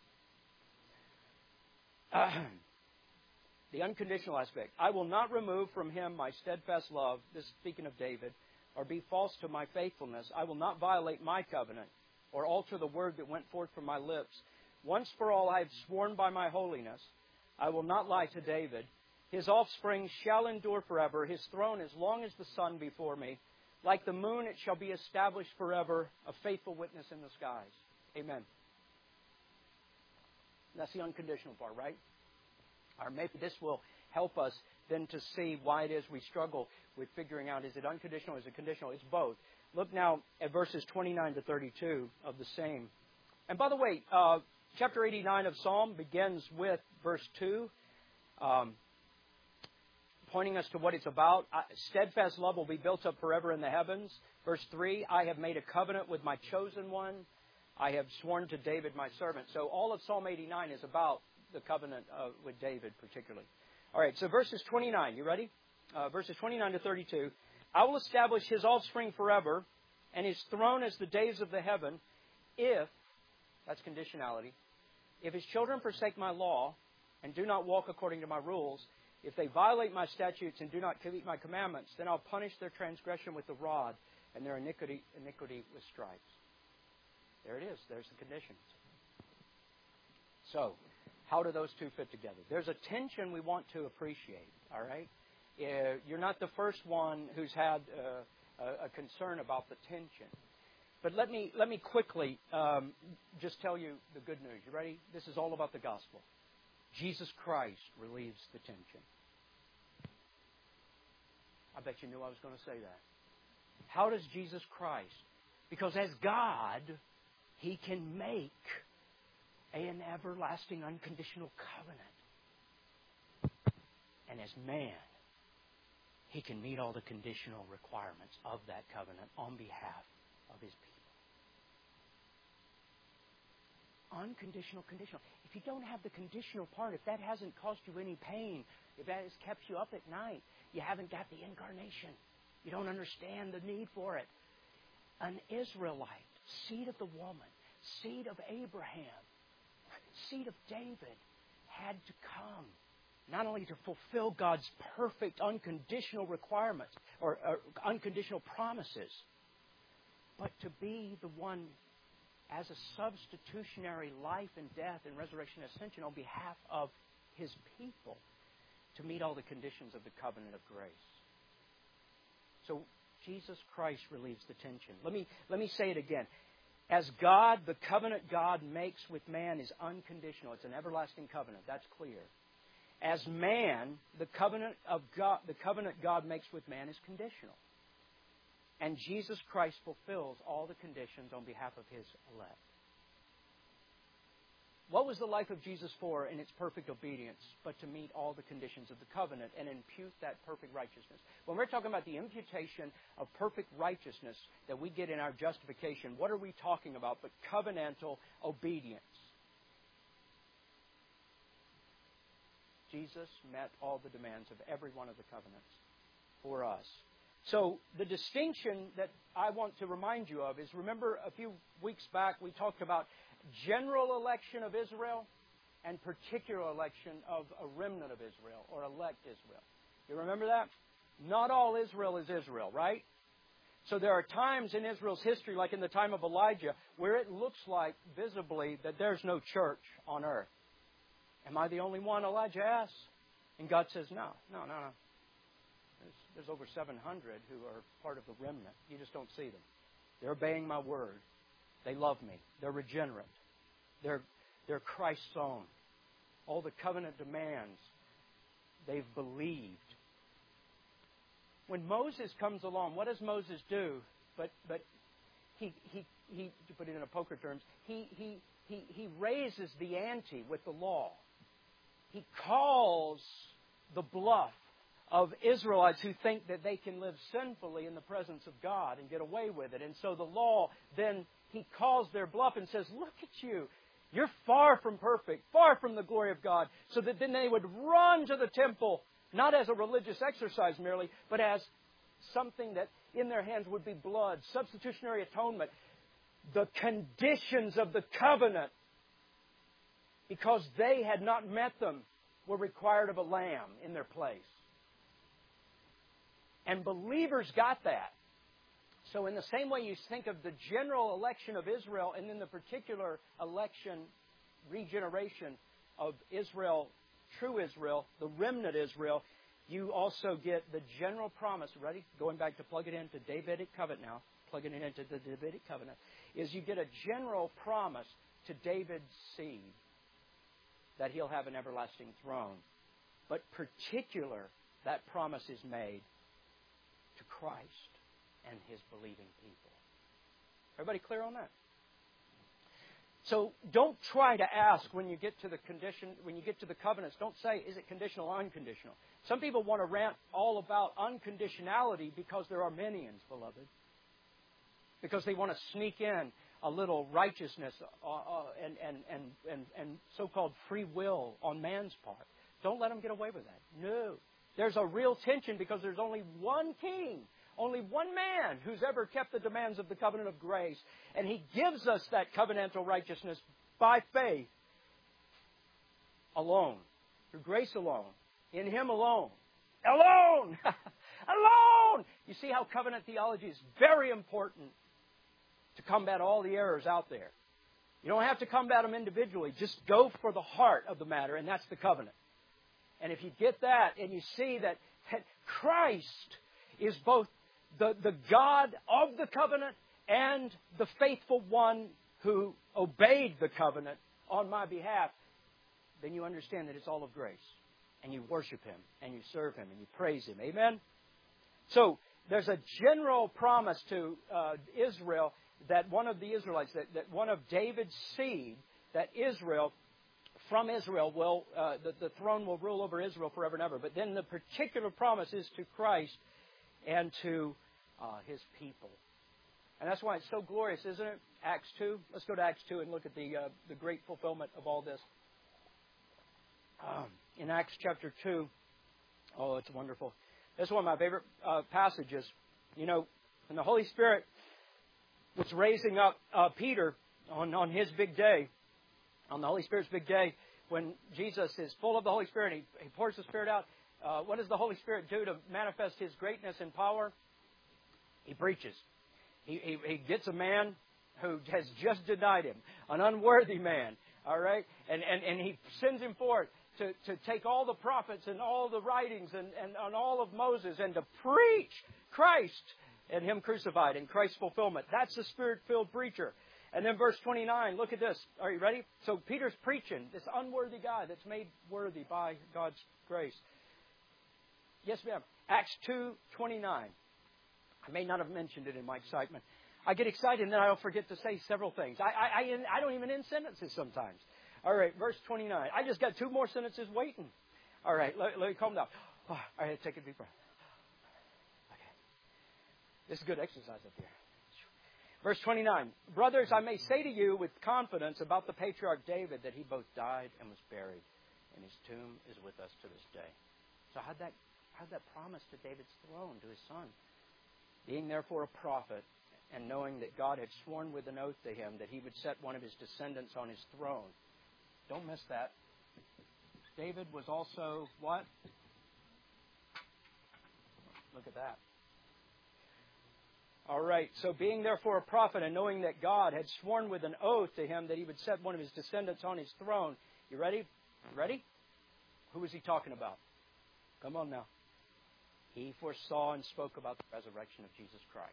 Uh, the unconditional aspect. I will not remove from him my steadfast love, this is speaking of David, or be false to my faithfulness. I will not violate my covenant or alter the word that went forth from my lips. Once for all I have sworn by my holiness, I will not lie to David. His offspring shall endure forever, his throne as long as the sun before me. Like the moon, it shall be established forever, a faithful witness in the skies. Amen. That's the unconditional part, right? Or maybe this will help us then to see why it is we struggle with figuring out, is it unconditional or is it conditional? It's both. Look now at verses twenty-nine to thirty-two of the same. And by the way, uh, chapter eighty-nine of Psalm begins with verse two. Um, pointing us to what it's about. Steadfast love will be built up forever in the heavens. Verse three, I have made a covenant with my chosen one. I have sworn to David my servant. So all of Psalm eighty-nine is about the covenant uh, with David particularly. All right, so verses twenty-nine, you ready? Uh, verses twenty-nine to thirty-two. I will establish his offspring forever, and his throne as the days of the heaven, if That's conditionality. If his children forsake my law and do not walk according to my rules, if they violate my statutes and do not keep my commandments, then I'll punish their transgression with the rod and their iniquity, iniquity with stripes. There it is. There's the conditions. So, how do those two fit together? There's a tension we want to appreciate, all right? Uh, you're not the first one who's had uh, a, a concern about the tension. But let me let me quickly um, just tell you the good news. You ready? This is all about the gospel. Jesus Christ relieves the tension. I bet you knew I was going to say that. How does Jesus Christ? Because as God, He can make an everlasting unconditional covenant. And as man, He can meet all the conditional requirements of that covenant on behalf of His people. Unconditional, conditional. If you don't have the conditional part, if that hasn't caused you any pain, if that has kept you up at night, you haven't got the incarnation. You don't understand the need for it. An Israelite, seed of the woman, seed of Abraham, seed of David, had to come not only to fulfill God's perfect unconditional requirements or, or unconditional promises, but to be the one as a substitutionary life and death and resurrection and ascension on behalf of His people to meet all the conditions of the covenant of grace. So Jesus Christ relieves the tension. Let me, let me say it again. As God, the covenant God makes with man is unconditional. It's an everlasting covenant. That's clear. As man, the covenant of God, the covenant God makes with man is conditional. And Jesus Christ fulfills all the conditions on behalf of His elect. What was the life of Jesus for in its perfect obedience but to meet all the conditions of the covenant and impute that perfect righteousness? When we're talking about the imputation of perfect righteousness that we get in our justification, what are we talking about but covenantal obedience? Jesus met all the demands of every one of the covenants for us. So the distinction that I want to remind you of is, remember a few weeks back we talked about general election of Israel and particular election of a remnant of Israel or elect Israel. You remember that? Not all Israel is Israel, right? So there are times in Israel's history, like in the time of Elijah, where it looks like visibly that there's no church on earth. Am I the only one? Elijah asks. And God says, no, no, no, no. There's, there's over seven hundred who are part of the remnant. You just don't see them. They're obeying my word. They love me. They're regenerate. They're, they're Christ's own. All the covenant demands, they've believed. When Moses comes along, what does Moses do? But but he he he to put it in a poker terms, he he he he raises the ante with the law. He calls the bluff of Israelites who think that they can live sinfully in the presence of God and get away with it. And so the law, then he calls their bluff and says, look at you. You're far from perfect, far from the glory of God. So that then they would run to the temple, not as a religious exercise merely, but as something that in their hands would be blood, substitutionary atonement, the conditions of the covenant, because they had not met them, were required of a lamb in their place. And believers got that. So in the same way you think of the general election of Israel and then the particular election, regeneration of Israel, true Israel, the remnant Israel, you also get the general promise, ready? Going back to plug it into Davidic covenant now, plugging it into the Davidic covenant, is you get a general promise to David's seed that he'll have an everlasting throne. But particular, that promise is made to Christ and His believing people. Everybody clear on that? So don't try to ask when you get to the condition, when you get to the covenants, don't say, is it conditional or unconditional? Some people want to rant all about unconditionality because they're Arminians, beloved. Because they want to sneak in a little righteousness uh, uh, and, and, and, and, and so-called free will on man's part. Don't let them get away with that. No. There's a real tension because there's only one king, Only one man who's ever kept the demands of the covenant of grace. And He gives us that covenantal righteousness by faith alone. Through grace alone. In Him alone. Alone! Alone! You see how covenant theology is very important to combat all the errors out there. You don't have to combat them individually. Just go for the heart of the matter, and that's the covenant. And if you get that, and you see that Christ is both the, the God of the covenant and the faithful one who obeyed the covenant on my behalf, then you understand that it's all of grace. And you worship Him, and you serve Him, and you praise Him. Amen? So, there's a general promise to uh, Israel that one of the Israelites, that, that one of David's seed, that Israel, from Israel, will uh, the, the throne will rule over Israel forever and ever. But then the particular promise is to Christ and to uh, His people. And that's why it's so glorious, isn't it? Acts two. Let's go to Acts two and look at the uh, the great fulfillment of all this. Um, in Acts chapter two, oh, it's wonderful. This is one of my favorite uh, passages. You know, when the Holy Spirit was raising up uh, Peter on, on his big day, on the Holy Spirit's big day, when Jesus is full of the Holy Spirit, he, he pours the Spirit out. Uh, what does the Holy Spirit do to manifest His greatness and power? He preaches. He, he, he gets a man who has just denied Him, an unworthy man, all right? And, and, and He sends him forth to, to take all the prophets and all the writings and, and, and all of Moses and to preach Christ and Him crucified and Christ's fulfillment. That's the Spirit-filled preacher. And then verse twenty-nine, look at this. Are you ready? So Peter's preaching, this unworthy guy that's made worthy by God's grace. Yes, ma'am. Acts two twenty-nine. I may not have mentioned it in my excitement. I get excited and then I'll forget to say several things. I, I, I, I don't even end sentences sometimes. All right, verse twenty-nine. I just got two more sentences waiting. All right, let, let me calm down. Oh, all right, take a deep breath. Okay. This is good exercise up here. Verse twenty-nine. Brothers, I may say to you with confidence about the patriarch David that he both died and was buried, and his tomb is with us to this day. So how'd that, how'd that promise to David's throne, to his son? Being therefore a prophet, and knowing that God had sworn with an oath to him that He would set one of His descendants on His throne. Don't miss that. David was also what? Look at that. All right. So being therefore a prophet and knowing that God had sworn with an oath to him that He would set one of His descendants on His throne. You ready? Ready? Who was He talking about? Come on now. He foresaw and spoke about the resurrection of Jesus Christ.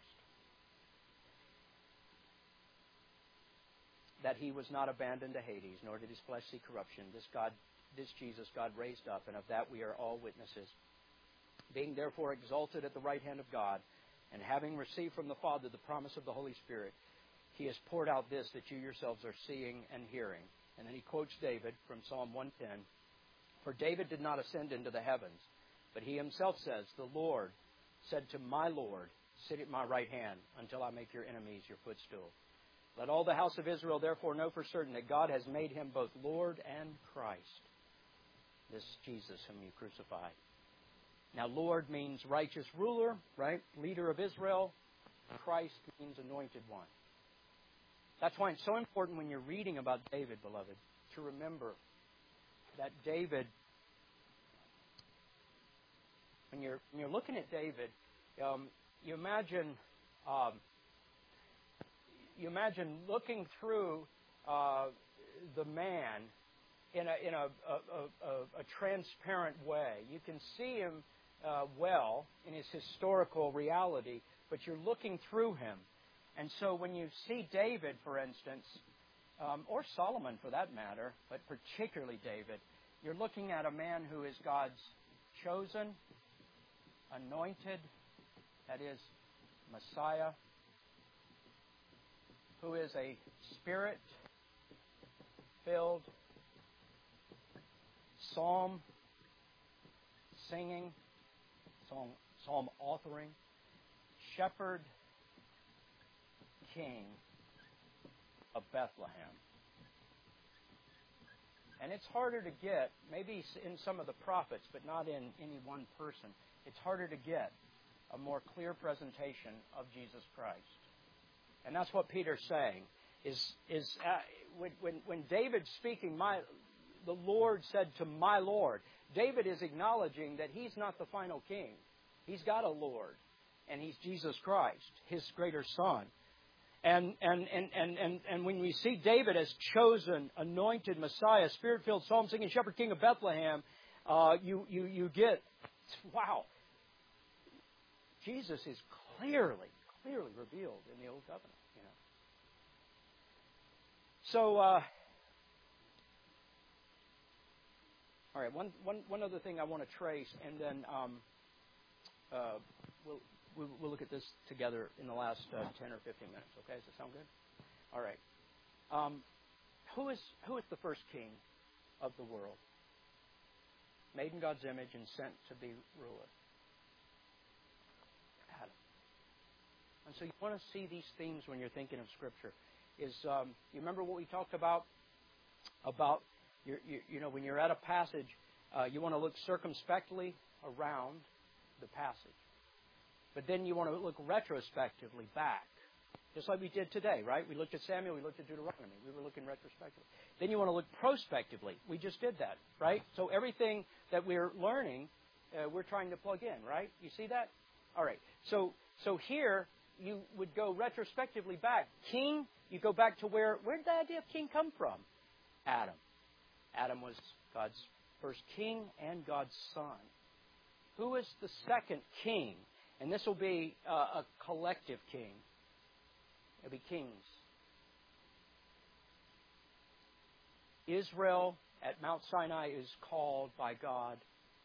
That He was not abandoned to Hades, nor did His flesh see corruption. This God, this Jesus God raised up, and of that we are all witnesses. Being therefore exalted at the right hand of God, and having received from the Father the promise of the Holy Spirit, He has poured out this that you yourselves are seeing and hearing. And then he quotes David from Psalm one ten. For David did not ascend into the heavens, but he himself says, the Lord said to my Lord, sit at my right hand until I make your enemies your footstool. Let all the house of Israel therefore know for certain that God has made Him both Lord and Christ, this Jesus whom you crucified. Now, Lord means righteous ruler, right? Leader of Israel. Christ means anointed one. That's why it's so important when you're reading about David, beloved, to remember that David, when you're, when you're looking at David, um, you imagine... Um, You imagine looking through uh, the man in a in a, a, a, a transparent way. You can see him uh, well in his historical reality, but you're looking through him. And so when you see David, for instance, um, or Solomon for that matter, but particularly David, you're looking at a man who is God's chosen, anointed, that is, Messiah, who is a Spirit-filled, psalm singing, psalm, psalm authoring, shepherd king of Bethlehem. And it's harder to get, maybe in some of the prophets, but not in any one person. It's harder to get a more clear presentation of Jesus Christ. And that's what Peter's saying. Is is uh, when, when when David's speaking, my the Lord said to my Lord. David is acknowledging that he's not the final king. He's got a Lord, and he's Jesus Christ, his greater Son. And and and and and, and when we see David as chosen, anointed Messiah, Spirit-filled, psalm-singing shepherd, king of Bethlehem, uh, you you you get, wow. Jesus is clearly, clearly revealed in the Old Covenant. You know. So. Uh, All right, one, one, one other thing I want to trace, and then um, uh, we'll, we'll, we'll look at this together in the last uh, ten or fifteen minutes, okay? Does that sound good? All right. Um, who is who is the first king of the world? Made in God's image and sent to be ruler. Adam. And so you want to see these themes when you're thinking of Scripture. Is um, you remember what we talked about? About You're, you, you know, when you're at a passage, uh, you want to look circumspectly around the passage. But then you want to look retrospectively back. Just like we did today, right? We looked at Samuel, we looked at Deuteronomy. We were looking retrospectively. Then you want to look prospectively. We just did that, right? So everything that we're learning, uh, we're trying to plug in, right? You see that? All right. So so here, you would go retrospectively back. King, you go back to where, where did the idea of king come from? Adam. Adam was God's first king and God's son. Who is the second king? And this will be uh, a collective king. It'll be kings. Israel at Mount Sinai is called by God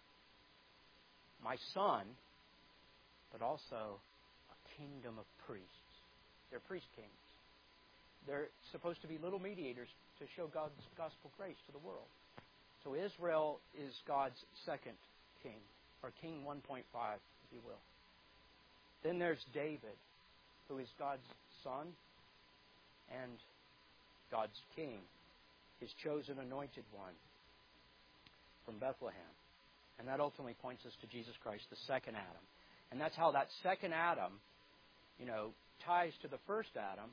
my son, but also a kingdom of priests. They're priest kings. They're supposed to be little mediators to show God's gospel grace to the world. So Israel is God's second king, or king one point five, if you will. Then there's David, who is God's son and God's king, his chosen anointed one from Bethlehem. And that ultimately points us to Jesus Christ, the second Adam. And that's how that second Adam, you know, ties to the first Adam.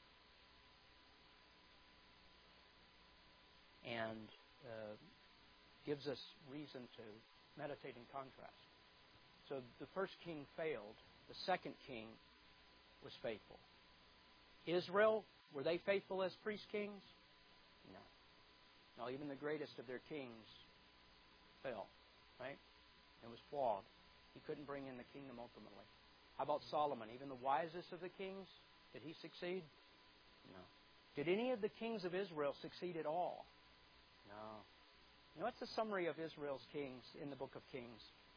And uh, gives us reason to meditate in contrast. So the first king failed. The second king was faithful. Israel, were they faithful as priest kings? No. No, even the greatest of their kings fell, right? It was flawed. He couldn't bring in the kingdom ultimately. How about Solomon? Even the wisest of the kings, did he succeed? No. Did any of the kings of Israel succeed at all? No. You know, what's the summary of Israel's kings in the book of Kings?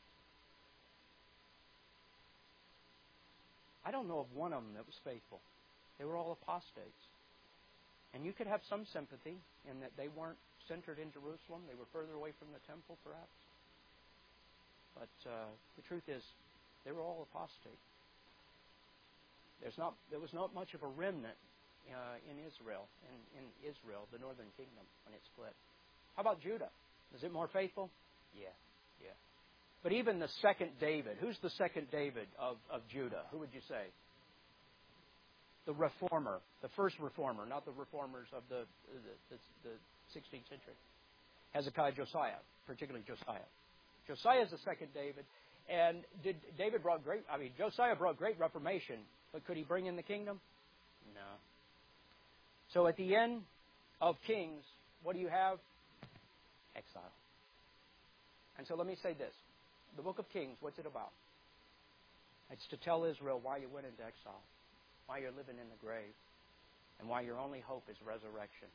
I don't know of one of them that was faithful. They were all apostates. And you could have some sympathy in that they weren't centered in Jerusalem. They were further away from the temple, perhaps. But uh, the truth is, they were all apostate. There's not, there was not much of a remnant uh, in Israel, in, in Israel, the northern kingdom, when it split. How about Judah? Is it more faithful? Yeah, yeah. But even the second David, who's the second David of, of Judah? Who would you say? The reformer, the first reformer, not the reformers of the, the, the, the sixteenth century. Hezekiah, Josiah, particularly Josiah. Josiah is the second David. And did David brought great, I mean, Josiah brought great reformation, but could he bring in the kingdom? No. So at the end of Kings, what do you have? Exile. And so let me say this. The book of Kings, what's it about? It's to tell Israel why you went into exile, why you're living in the grave, and why your only hope is resurrection.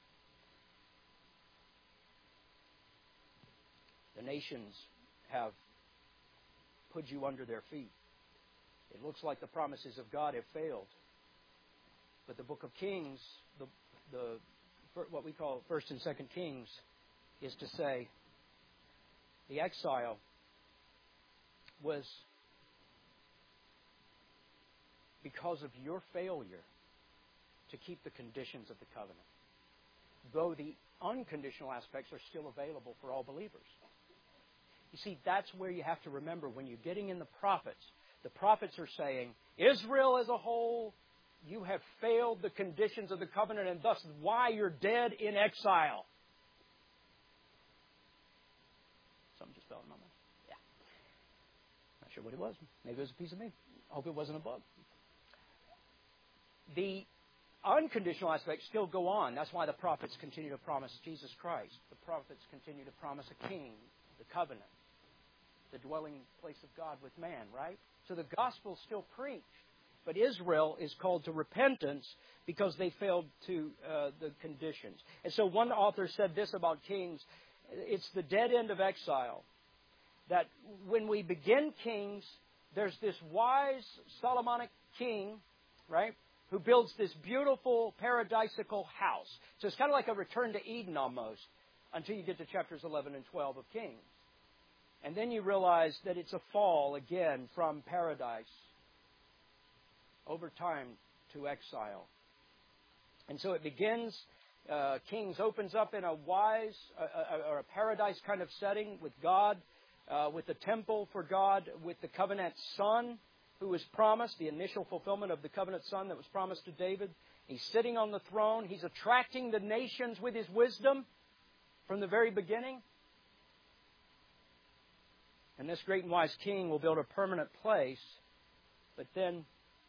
The nations have put you under their feet. It looks like the promises of God have failed. But the book of Kings, the, the what we call First and Second Kings, is to say the exile was because of your failure to keep the conditions of the covenant, though the unconditional aspects are still available for all believers. You see, that's where you have to remember when you're getting in the prophets, The prophets are saying, Israel as a whole, you have failed the conditions of the covenant, and thus why you're dead in exile. Something just fell in my mouth. Yeah. Not sure what it was. Maybe it was a piece of meat. I hope it wasn't a bug. The unconditional aspects still go on. That's why the prophets continue to promise Jesus Christ. The prophets continue to promise a king, the covenant, the dwelling place of God with man, right? So the gospel is still preached. But Israel is called to repentance because they failed to uh, the conditions. And so one author said this about Kings. It's the dead end of exile. That when we begin Kings, there's this wise Solomonic king, right, who builds this beautiful paradisical house. So it's kind of like a return to Eden almost until you get to chapters eleven and twelve of Kings. And then you realize that it's a fall again from paradise over time to exile. And so it begins, uh, Kings opens up in a wise uh, or a paradise kind of setting with God, uh, with the temple for God, with the covenant son who was promised, the initial fulfillment of the covenant son that was promised to David. He's sitting on the throne. He's attracting the nations with his wisdom from the very beginning. And this great and wise king will build a permanent place, but then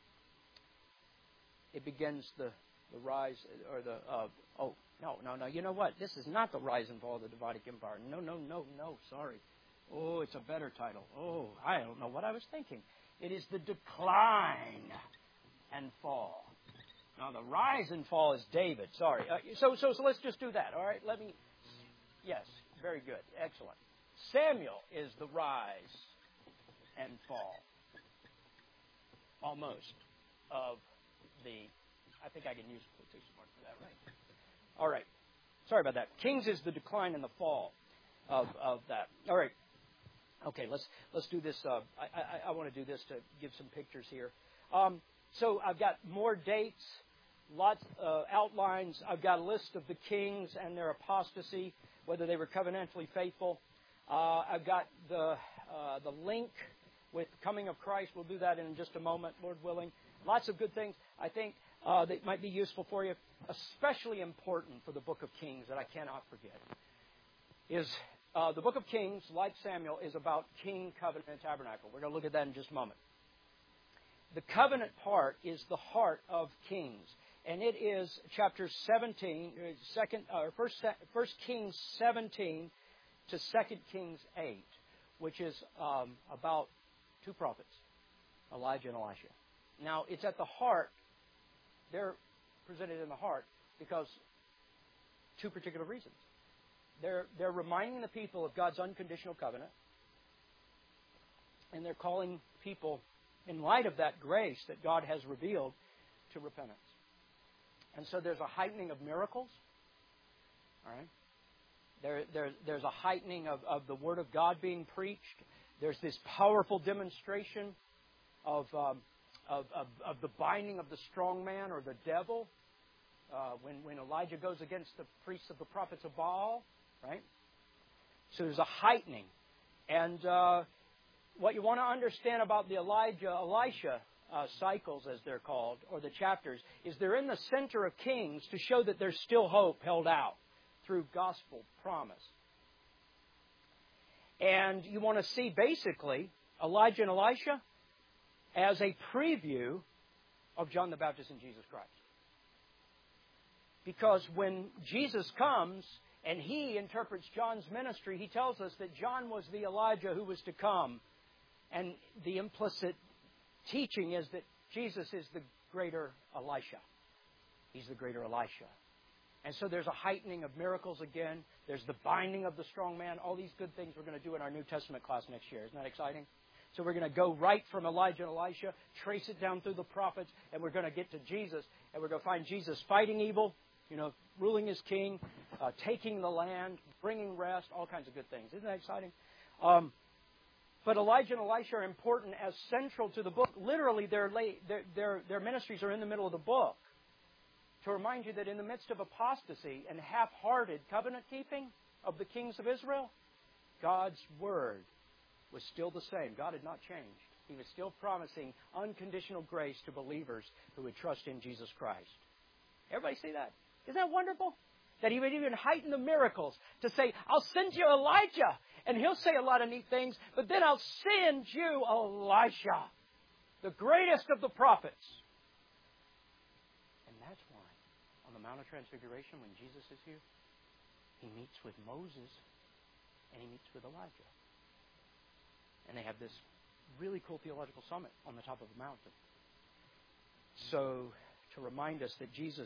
it begins the, the rise, or the, uh, oh, no, no, no, you know what? This is not the rise and fall of the Davidic Empire. No, no, no, no, sorry. Oh, it's a better title. Oh, I don't know what I was thinking. It is the decline and fall. Now, the rise and fall is David, sorry. Uh, so, so, so let's just do that, all right? Let me, yes, very good, excellent. Samuel is the rise and fall, almost, of the, I think I can use quotation mark for that, right? All right. Sorry about that. Kings is the decline and the fall of, of that. All right. Okay, let's let's do this. Uh, I, I, I want to do this to give some pictures here. Um, so I've got more dates, lots uh, outlines. I've got a list of the kings and their apostasy, whether they were covenantally faithful. Uh, I've got the uh, the link with coming of Christ. We'll do that in just a moment, Lord willing. Lots of good things, I think, uh, that might be useful for you. Especially important for the book of Kings that I cannot forget is uh, the book of Kings, like Samuel, is about King, Covenant, and Tabernacle. We're going to look at that in just a moment. The covenant part is the heart of Kings, and it is chapter seventeen, second, uh, first, first Kings seventeen to Second Kings eight, which is um, about two prophets, Elijah and Elisha. Now, it's at the heart. They're presented in the heart because two particular reasons. They're, they're reminding the people of God's unconditional covenant, and they're calling people, in light of that grace that God has revealed, to repentance. And so there's a heightening of miracles. All right? There, there, there's a heightening of, of the Word of God being preached. There's this powerful demonstration of, um, of, of, of the binding of the strong man or the devil uh, when, when Elijah goes against the priests of the prophets of Baal. Right? So there's a heightening. And uh, what you want to understand about the Elijah, Elisha uh, cycles, as they're called, or the chapters, is they're in the center of Kings to show that there's still hope held out through gospel promise. And you want to see basically Elijah and Elisha as a preview of John the Baptist and Jesus Christ. Because when Jesus comes and he interprets John's ministry, he tells us that John was the Elijah who was to come. And the implicit teaching is that Jesus is the greater Elisha. He's the greater Elisha. And so there's a heightening of miracles again. There's the binding of the strong man. All these good things we're going to do in our New Testament class next year. Isn't that exciting? So we're going to go right from Elijah and Elisha, trace it down through the prophets, and we're going to get to Jesus. And we're going to find Jesus fighting evil, you know, ruling as king, uh, taking the land, bringing rest, all kinds of good things. Isn't that exciting? Um, but Elijah and Elisha are important as central to the book. Literally, their, their, their, their ministries are in the middle of the book. To remind you that in the midst of apostasy and half-hearted covenant-keeping of the kings of Israel, God's word was still the same. God had not changed. He was still promising unconditional grace to believers who would trust in Jesus Christ. Everybody see that? Isn't that wonderful? That He would even heighten the miracles to say, I'll send you Elijah. And He'll say a lot of neat things, but then I'll send you Elisha, the greatest of the prophets. And that's why on the Mount of Transfiguration, when Jesus is here, He meets with Moses and He meets with Elijah. And they have this really cool theological summit on the top of a mountain. So, to remind us that Jesus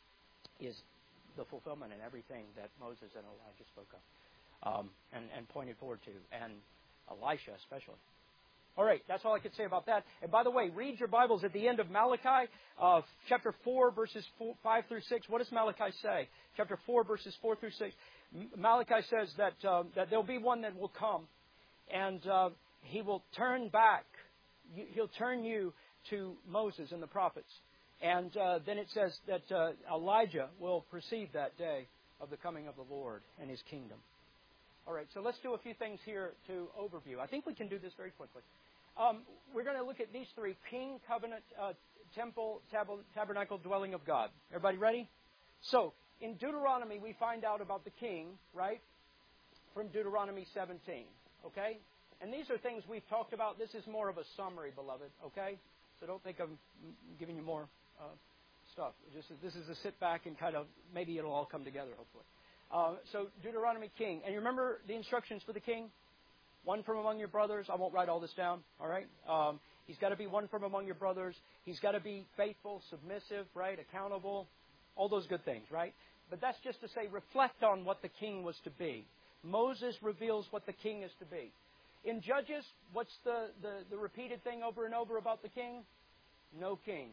is the fulfillment in everything that Moses and Elijah spoke of. Um, and, and pointed forward to, and Elisha especially. All right, that's all I could say about that. And by the way, read your Bibles at the end of Malachi, uh, chapter four, verses four, five through six. What does Malachi say? Chapter four, verses four through six. Malachi says that uh, that there'll be one that will come, and uh, he will turn back. He'll turn you to Moses and the prophets. And uh, then it says that uh, Elijah will precede that day of the coming of the Lord and His kingdom. All right, so let's do a few things here to overview. I think we can do this very quickly. Um, we're going to look at these three: King, Covenant, uh, Temple, tab- Tabernacle, Dwelling of God. Everybody ready? So, in Deuteronomy, we find out about the King, right? From Deuteronomy seventeen, okay? And these are things we've talked about. This is more of a summary, beloved, okay? So don't think I'm giving you more uh, stuff. Just this is a sit back and kind of, maybe it'll all come together, hopefully. Uh, so, Deuteronomy, King. And you remember the instructions for the king? One from among your brothers. I won't write all this down, all right? Um, he's got to be one from among your brothers. He's got to be faithful, submissive, right? Accountable. All those good things, right? But that's just to say, reflect on what the king was to be. Moses reveals what the king is to be. In Judges, what's the, the, the repeated thing over and over about the king? No king.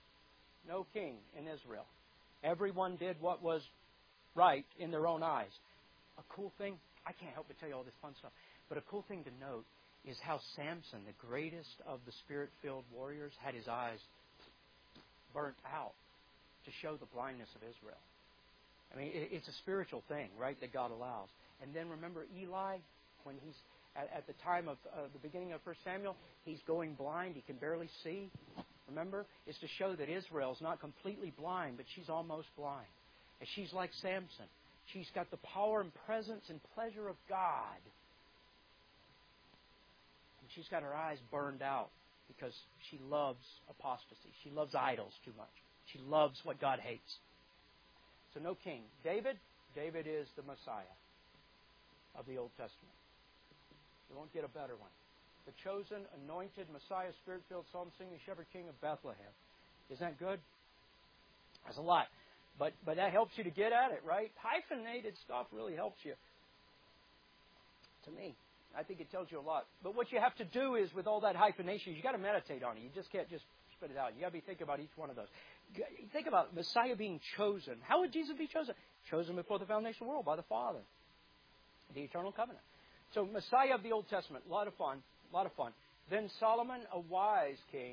No king in Israel. Everyone did what was right in their own eyes. A cool thing, I can't help but tell you all this fun stuff, but a cool thing to note is how Samson, the greatest of the Spirit-filled warriors, had his eyes burnt out to show the blindness of Israel. I mean, it's a spiritual thing, right, that God allows. And then remember Eli, when he's at, at the time of uh, the beginning of First Samuel, he's going blind, he can barely see. Remember? It's to show that Israel's not completely blind, but she's almost blind. And she's like Samson. She's got the power and presence and pleasure of God. And she's got her eyes burned out because she loves apostasy. She loves idols too much. She loves what God hates. So no king. David? David is the Messiah of the Old Testament. You won't get a better one. The chosen, anointed Messiah, Spirit-filled, psalm-singing shepherd king of Bethlehem. Isn't that good? That's a lot. But but that helps you to get at it, right? Hyphenated stuff really helps you. To me, I think it tells you a lot. But what you have to do is, with all that hyphenation, you got to meditate on it. You just can't just spit it out. You got to be thinking about each one of those. Think about Messiah being chosen. How would Jesus be chosen? Chosen before the foundation of the world by the Father. The eternal covenant. So Messiah of the Old Testament, a lot of fun, a lot of fun. Then Solomon, a wise king,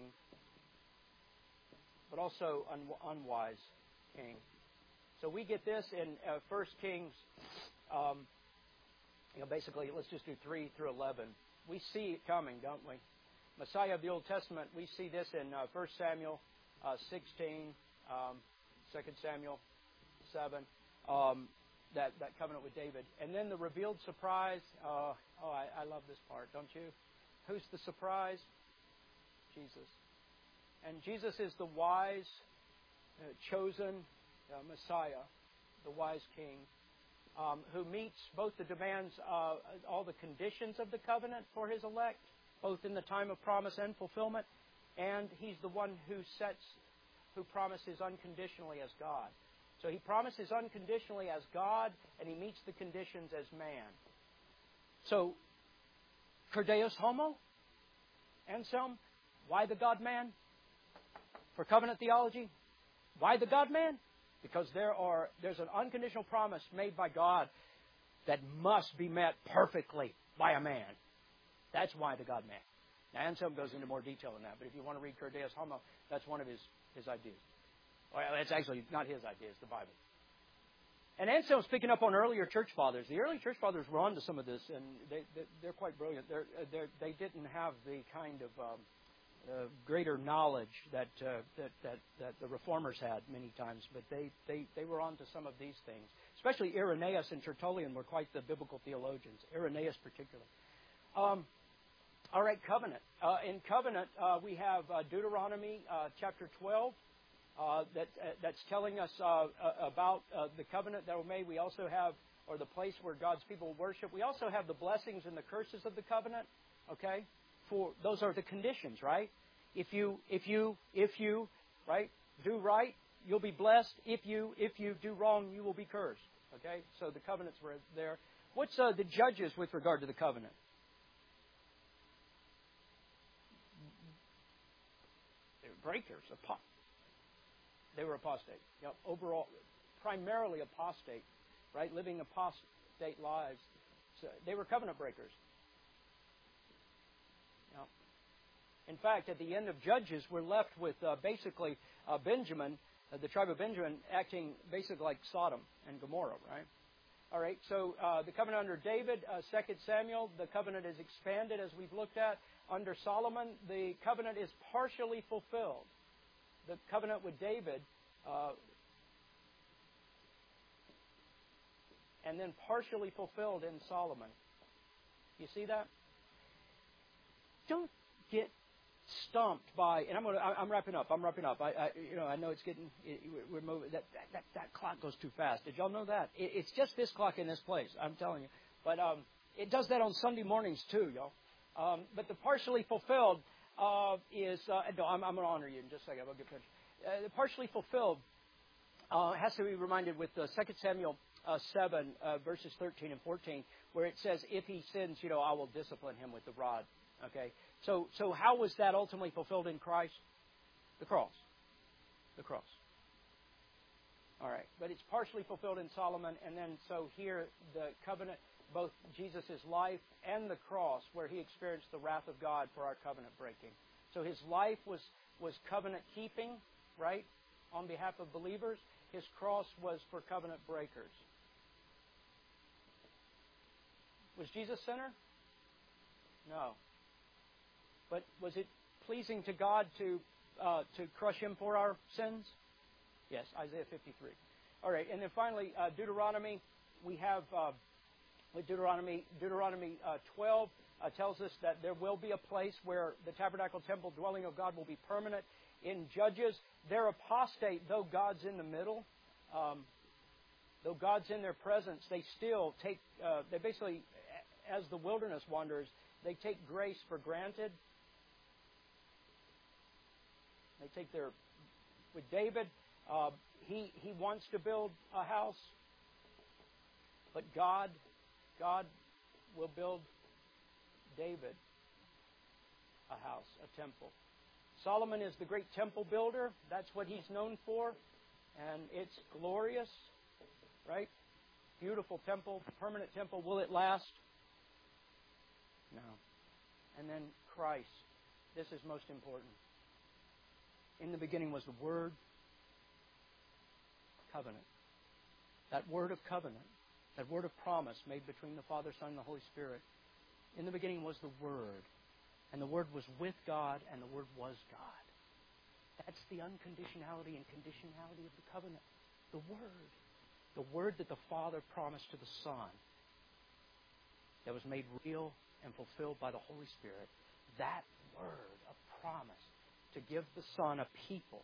but also un- unwise king. So we get this in uh, First Kings, um, you know, basically, let's just do three through eleven. We see it coming, don't we? Messiah of the Old Testament, we see this in uh, First Samuel uh, sixteen, um, Second Samuel seven, um, that, that covenant with David. And then the revealed surprise. Uh, oh, I, I love this part, don't you? Who's the surprise? Jesus. And Jesus is the wise, uh, chosen uh, Messiah, the wise king, um, who meets both the demands, uh, all the conditions of the covenant for his elect, both in the time of promise and fulfillment, and he's the one who sets, who promises unconditionally as God. So he promises unconditionally as God, and he meets the conditions as man. So, Kerdeos homo, Anselm, why the God-man? For covenant theology, why the God-man? Because there are there's an unconditional promise made by God that must be met perfectly by a man. That's why the God-man. Now, Anselm goes into more detail than that, but if you want to read Kerdeos homo, that's one of his, his ideas. Well, it's actually not his idea, it's the Bible. And Anselm's picking up on earlier church fathers. The early church fathers were onto some of this, and they, they, they're quite brilliant. They're, they're, they didn't have the kind of um, uh, greater knowledge that, uh, that that that the reformers had many times, but they, they, they were onto some of these things. Especially Irenaeus and Tertullian were quite the biblical theologians. Irenaeus particularly. Um, all right, covenant. Uh, in covenant, uh, we have uh, Deuteronomy uh, chapter twelve. Uh, that uh, that's telling us uh, uh, about uh, the covenant that were made. We also have, or the place where God's people worship. We also have the blessings and the curses of the covenant. Okay, for those are the conditions, right? If you, if you, if you, right, do right, you'll be blessed. If you, if you do wrong, you will be cursed. Okay, so the covenants were there. What's uh, the judges with regard to the covenant? They were breakers, apo- They were apostate. Yep. Overall, primarily apostate, right? Living apostate lives. So they were covenant breakers. Yep. In fact, at the end of Judges, we're left with uh, basically uh, Benjamin, uh, the tribe of Benjamin, acting basically like Sodom and Gomorrah, right? All right. So uh, the covenant under David, uh, Second Samuel, the covenant is expanded as we've looked at. Under Solomon, the covenant is partially fulfilled. The covenant with David, uh, and then partially fulfilled in Solomon. You see that? Don't get stumped by, and I'm going to, I'm wrapping up. I'm wrapping up. I, I you know, I know it's getting, it, we're moving. That, that that clock goes too fast. Did y'all know that? It, it's just this clock in this place. I'm telling you. But um, it does that on Sunday mornings too, y'all. Um, but the partially fulfilled uh, is. Uh, no, I'm, I'm going to honor you in just a second. I'll get finished. Uh, the partially fulfilled uh, has to be reminded with uh, Second Samuel uh, seven, uh, verses thirteen and fourteen, where it says, if he sins, you know, I will discipline him with the rod. Okay? So, so how was that ultimately fulfilled in Christ? The cross. The cross. All right. But it's partially fulfilled in Solomon, and then so here the covenant, both Jesus' life and the cross, where he experienced the wrath of God for our covenant breaking. So his life was, was covenant keeping, right, on behalf of believers. His cross was for covenant breakers. Was Jesus a sinner? No. But was it pleasing to God to uh, to crush him for our sins? Yes, Isaiah fifty-three. All right, and then finally, uh, Deuteronomy. We have uh, with Deuteronomy, Deuteronomy uh, twelve uh, tells us that there will be a place where the tabernacle, temple, dwelling of God will be permanent. In Judges, they're apostate, though God's in the middle. Um, though God's in their presence, they still take, uh, they basically, as the wilderness wanderers, they take grace for granted. They take their, with David, uh, he, he wants to build a house, but God, God will build David a house, a temple. Solomon is the great temple builder. That's what he's known for. And it's glorious, right? Beautiful temple, permanent temple. Will it last? No. And then Christ. This is most important. In the beginning was the Word, covenant. That word of covenant, that word of promise made between the Father, Son, and the Holy Spirit. In the beginning was the Word. And the Word was with God, and the Word was God. That's the unconditionality and conditionality of the covenant. The Word. The Word that the Father promised to the Son. That was made real and fulfilled by the Holy Spirit. That Word of promise to give the Son a people.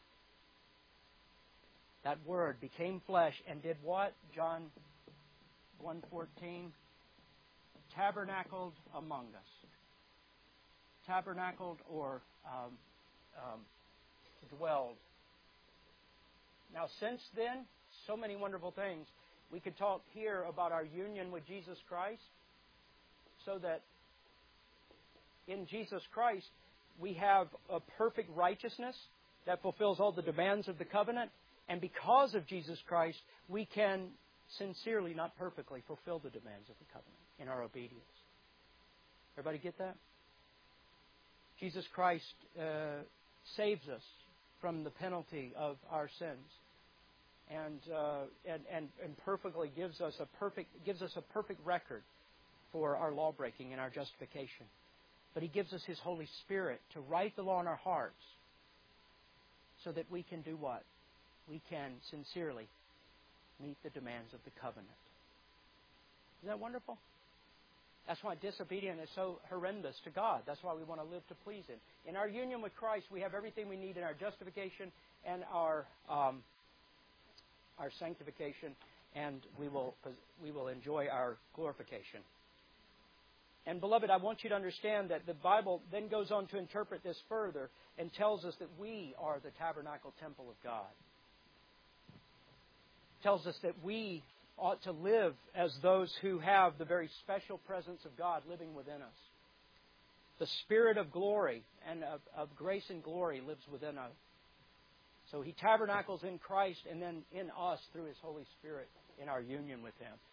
That Word became flesh and did what? John one fourteen. Tabernacled among us. Tabernacled or um, um, dwelled. Now, since then, so many wonderful things. We could talk here about our union with Jesus Christ, so that in Jesus Christ we have a perfect righteousness that fulfills all the demands of the covenant, and because of Jesus Christ, we can sincerely, not perfectly, fulfill the demands of the covenant in our obedience. Everybody get that? Jesus Christ uh, saves us from the penalty of our sins. and, uh, and and and perfectly gives us a perfect gives us a perfect record for our law breaking and our justification. But He gives us His Holy Spirit to write the law in our hearts, so that we can do what? We can sincerely meet the demands of the covenant. Isn't that wonderful? That's why disobedience is so horrendous to God. That's why we want to live to please Him. In our union with Christ, we have everything we need in our justification and our um, our sanctification, and we will we will enjoy our glorification. And beloved, I want you to understand that the Bible then goes on to interpret this further and tells us that we are the tabernacle temple of God. It tells us that we ought to live as those who have the very special presence of God living within us. The Spirit of glory and of, of grace and glory lives within us. So He tabernacles in Christ and then in us through His Holy Spirit in our union with Him.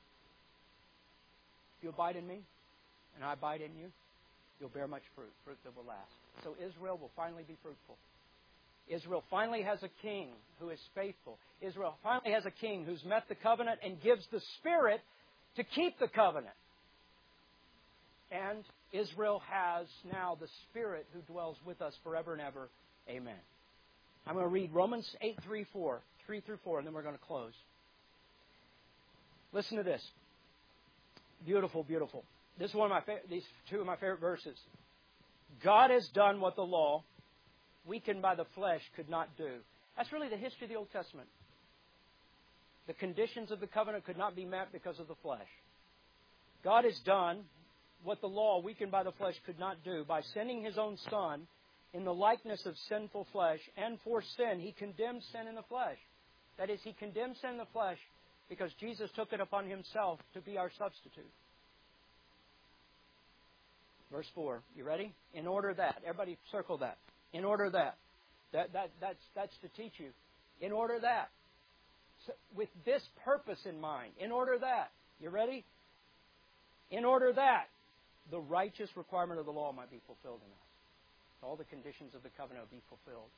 If you abide in me and I abide in you, you'll bear much fruit, fruit that will last. So Israel will finally be fruitful. Israel finally has a king who is faithful. Israel finally has a king who's met the covenant and gives the Spirit to keep the covenant. And Israel has now the Spirit who dwells with us forever and ever. Amen. I'm going to read Romans eight, three, four, three through four, and then we're going to close. Listen to this. Beautiful, beautiful. This is one of my fa- these two of my favorite verses. God has done what the law, weakened by the flesh, could not do. That's really the history of the Old Testament. The conditions of the covenant could not be met because of the flesh. God has done what the law, weakened by the flesh, could not do by sending His own Son in the likeness of sinful flesh, and for sin, He condemned sin in the flesh. That is, He condemned sin in the flesh because Jesus took it upon Himself to be our substitute. Verse four. You ready? In order that. Everybody circle that. In order that. That, that that's, that's to teach you. In order that. So, with this purpose in mind. In order that. You ready? In order that the righteous requirement of the law might be fulfilled in us. All the conditions of the covenant will be fulfilled.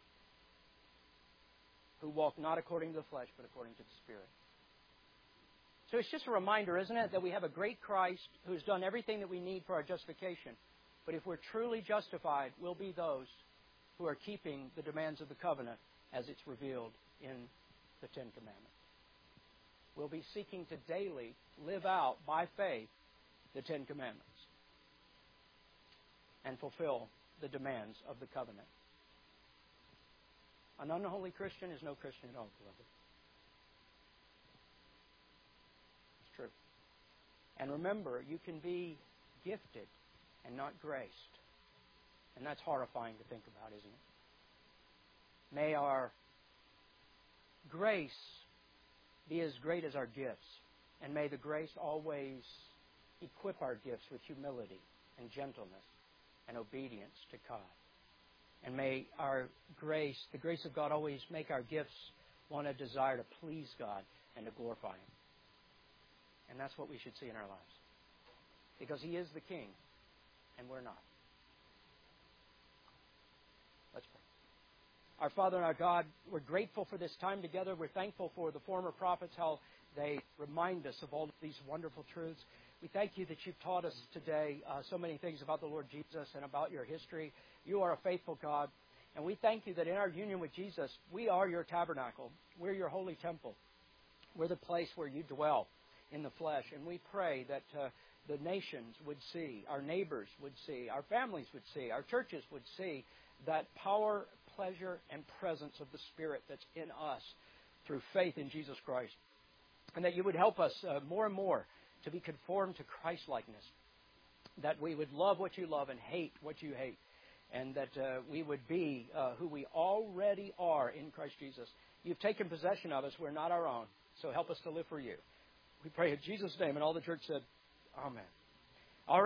Who walk not according to the flesh, but according to the Spirit. So it's just a reminder, isn't it, that we have a great Christ who has done everything that we need for our justification. But if we're truly justified, we'll be those who are keeping the demands of the covenant as it's revealed in the Ten Commandments. We'll be seeking to daily live out by faith the Ten Commandments and fulfill the demands of the covenant. An unholy Christian is no Christian at all, beloved. It's true. And remember, you can be gifted and not graced. And that's horrifying to think about, isn't it? May our grace be as great as our gifts. And may the grace always equip our gifts with humility and gentleness and obedience to God. And may our grace, the grace of God, always make our gifts want a desire to please God and to glorify Him. And that's what we should see in our lives. Because He is the King, and we're not. Let's pray. Our Father and our God, we're grateful for this time together. We're thankful for the former prophets, how they remind us of all of these wonderful truths. We thank you that you've taught us today uh, so many things about the Lord Jesus and about your history. You are a faithful God. And we thank you that in our union with Jesus, we are your tabernacle. We're your holy temple. We're the place where you dwell in the flesh. And we pray that uh, the nations would see, our neighbors would see, our families would see, our churches would see that power, pleasure, and presence of the Spirit that's in us through faith in Jesus Christ. And that you would help us uh, more and more to be conformed to Christ-likeness, that we would love what you love and hate what you hate, and that uh, we would be uh, who we already are in Christ Jesus. You've taken possession of us. We're not our own, so help us to live for you. We pray in Jesus' name, and all the church said, Amen.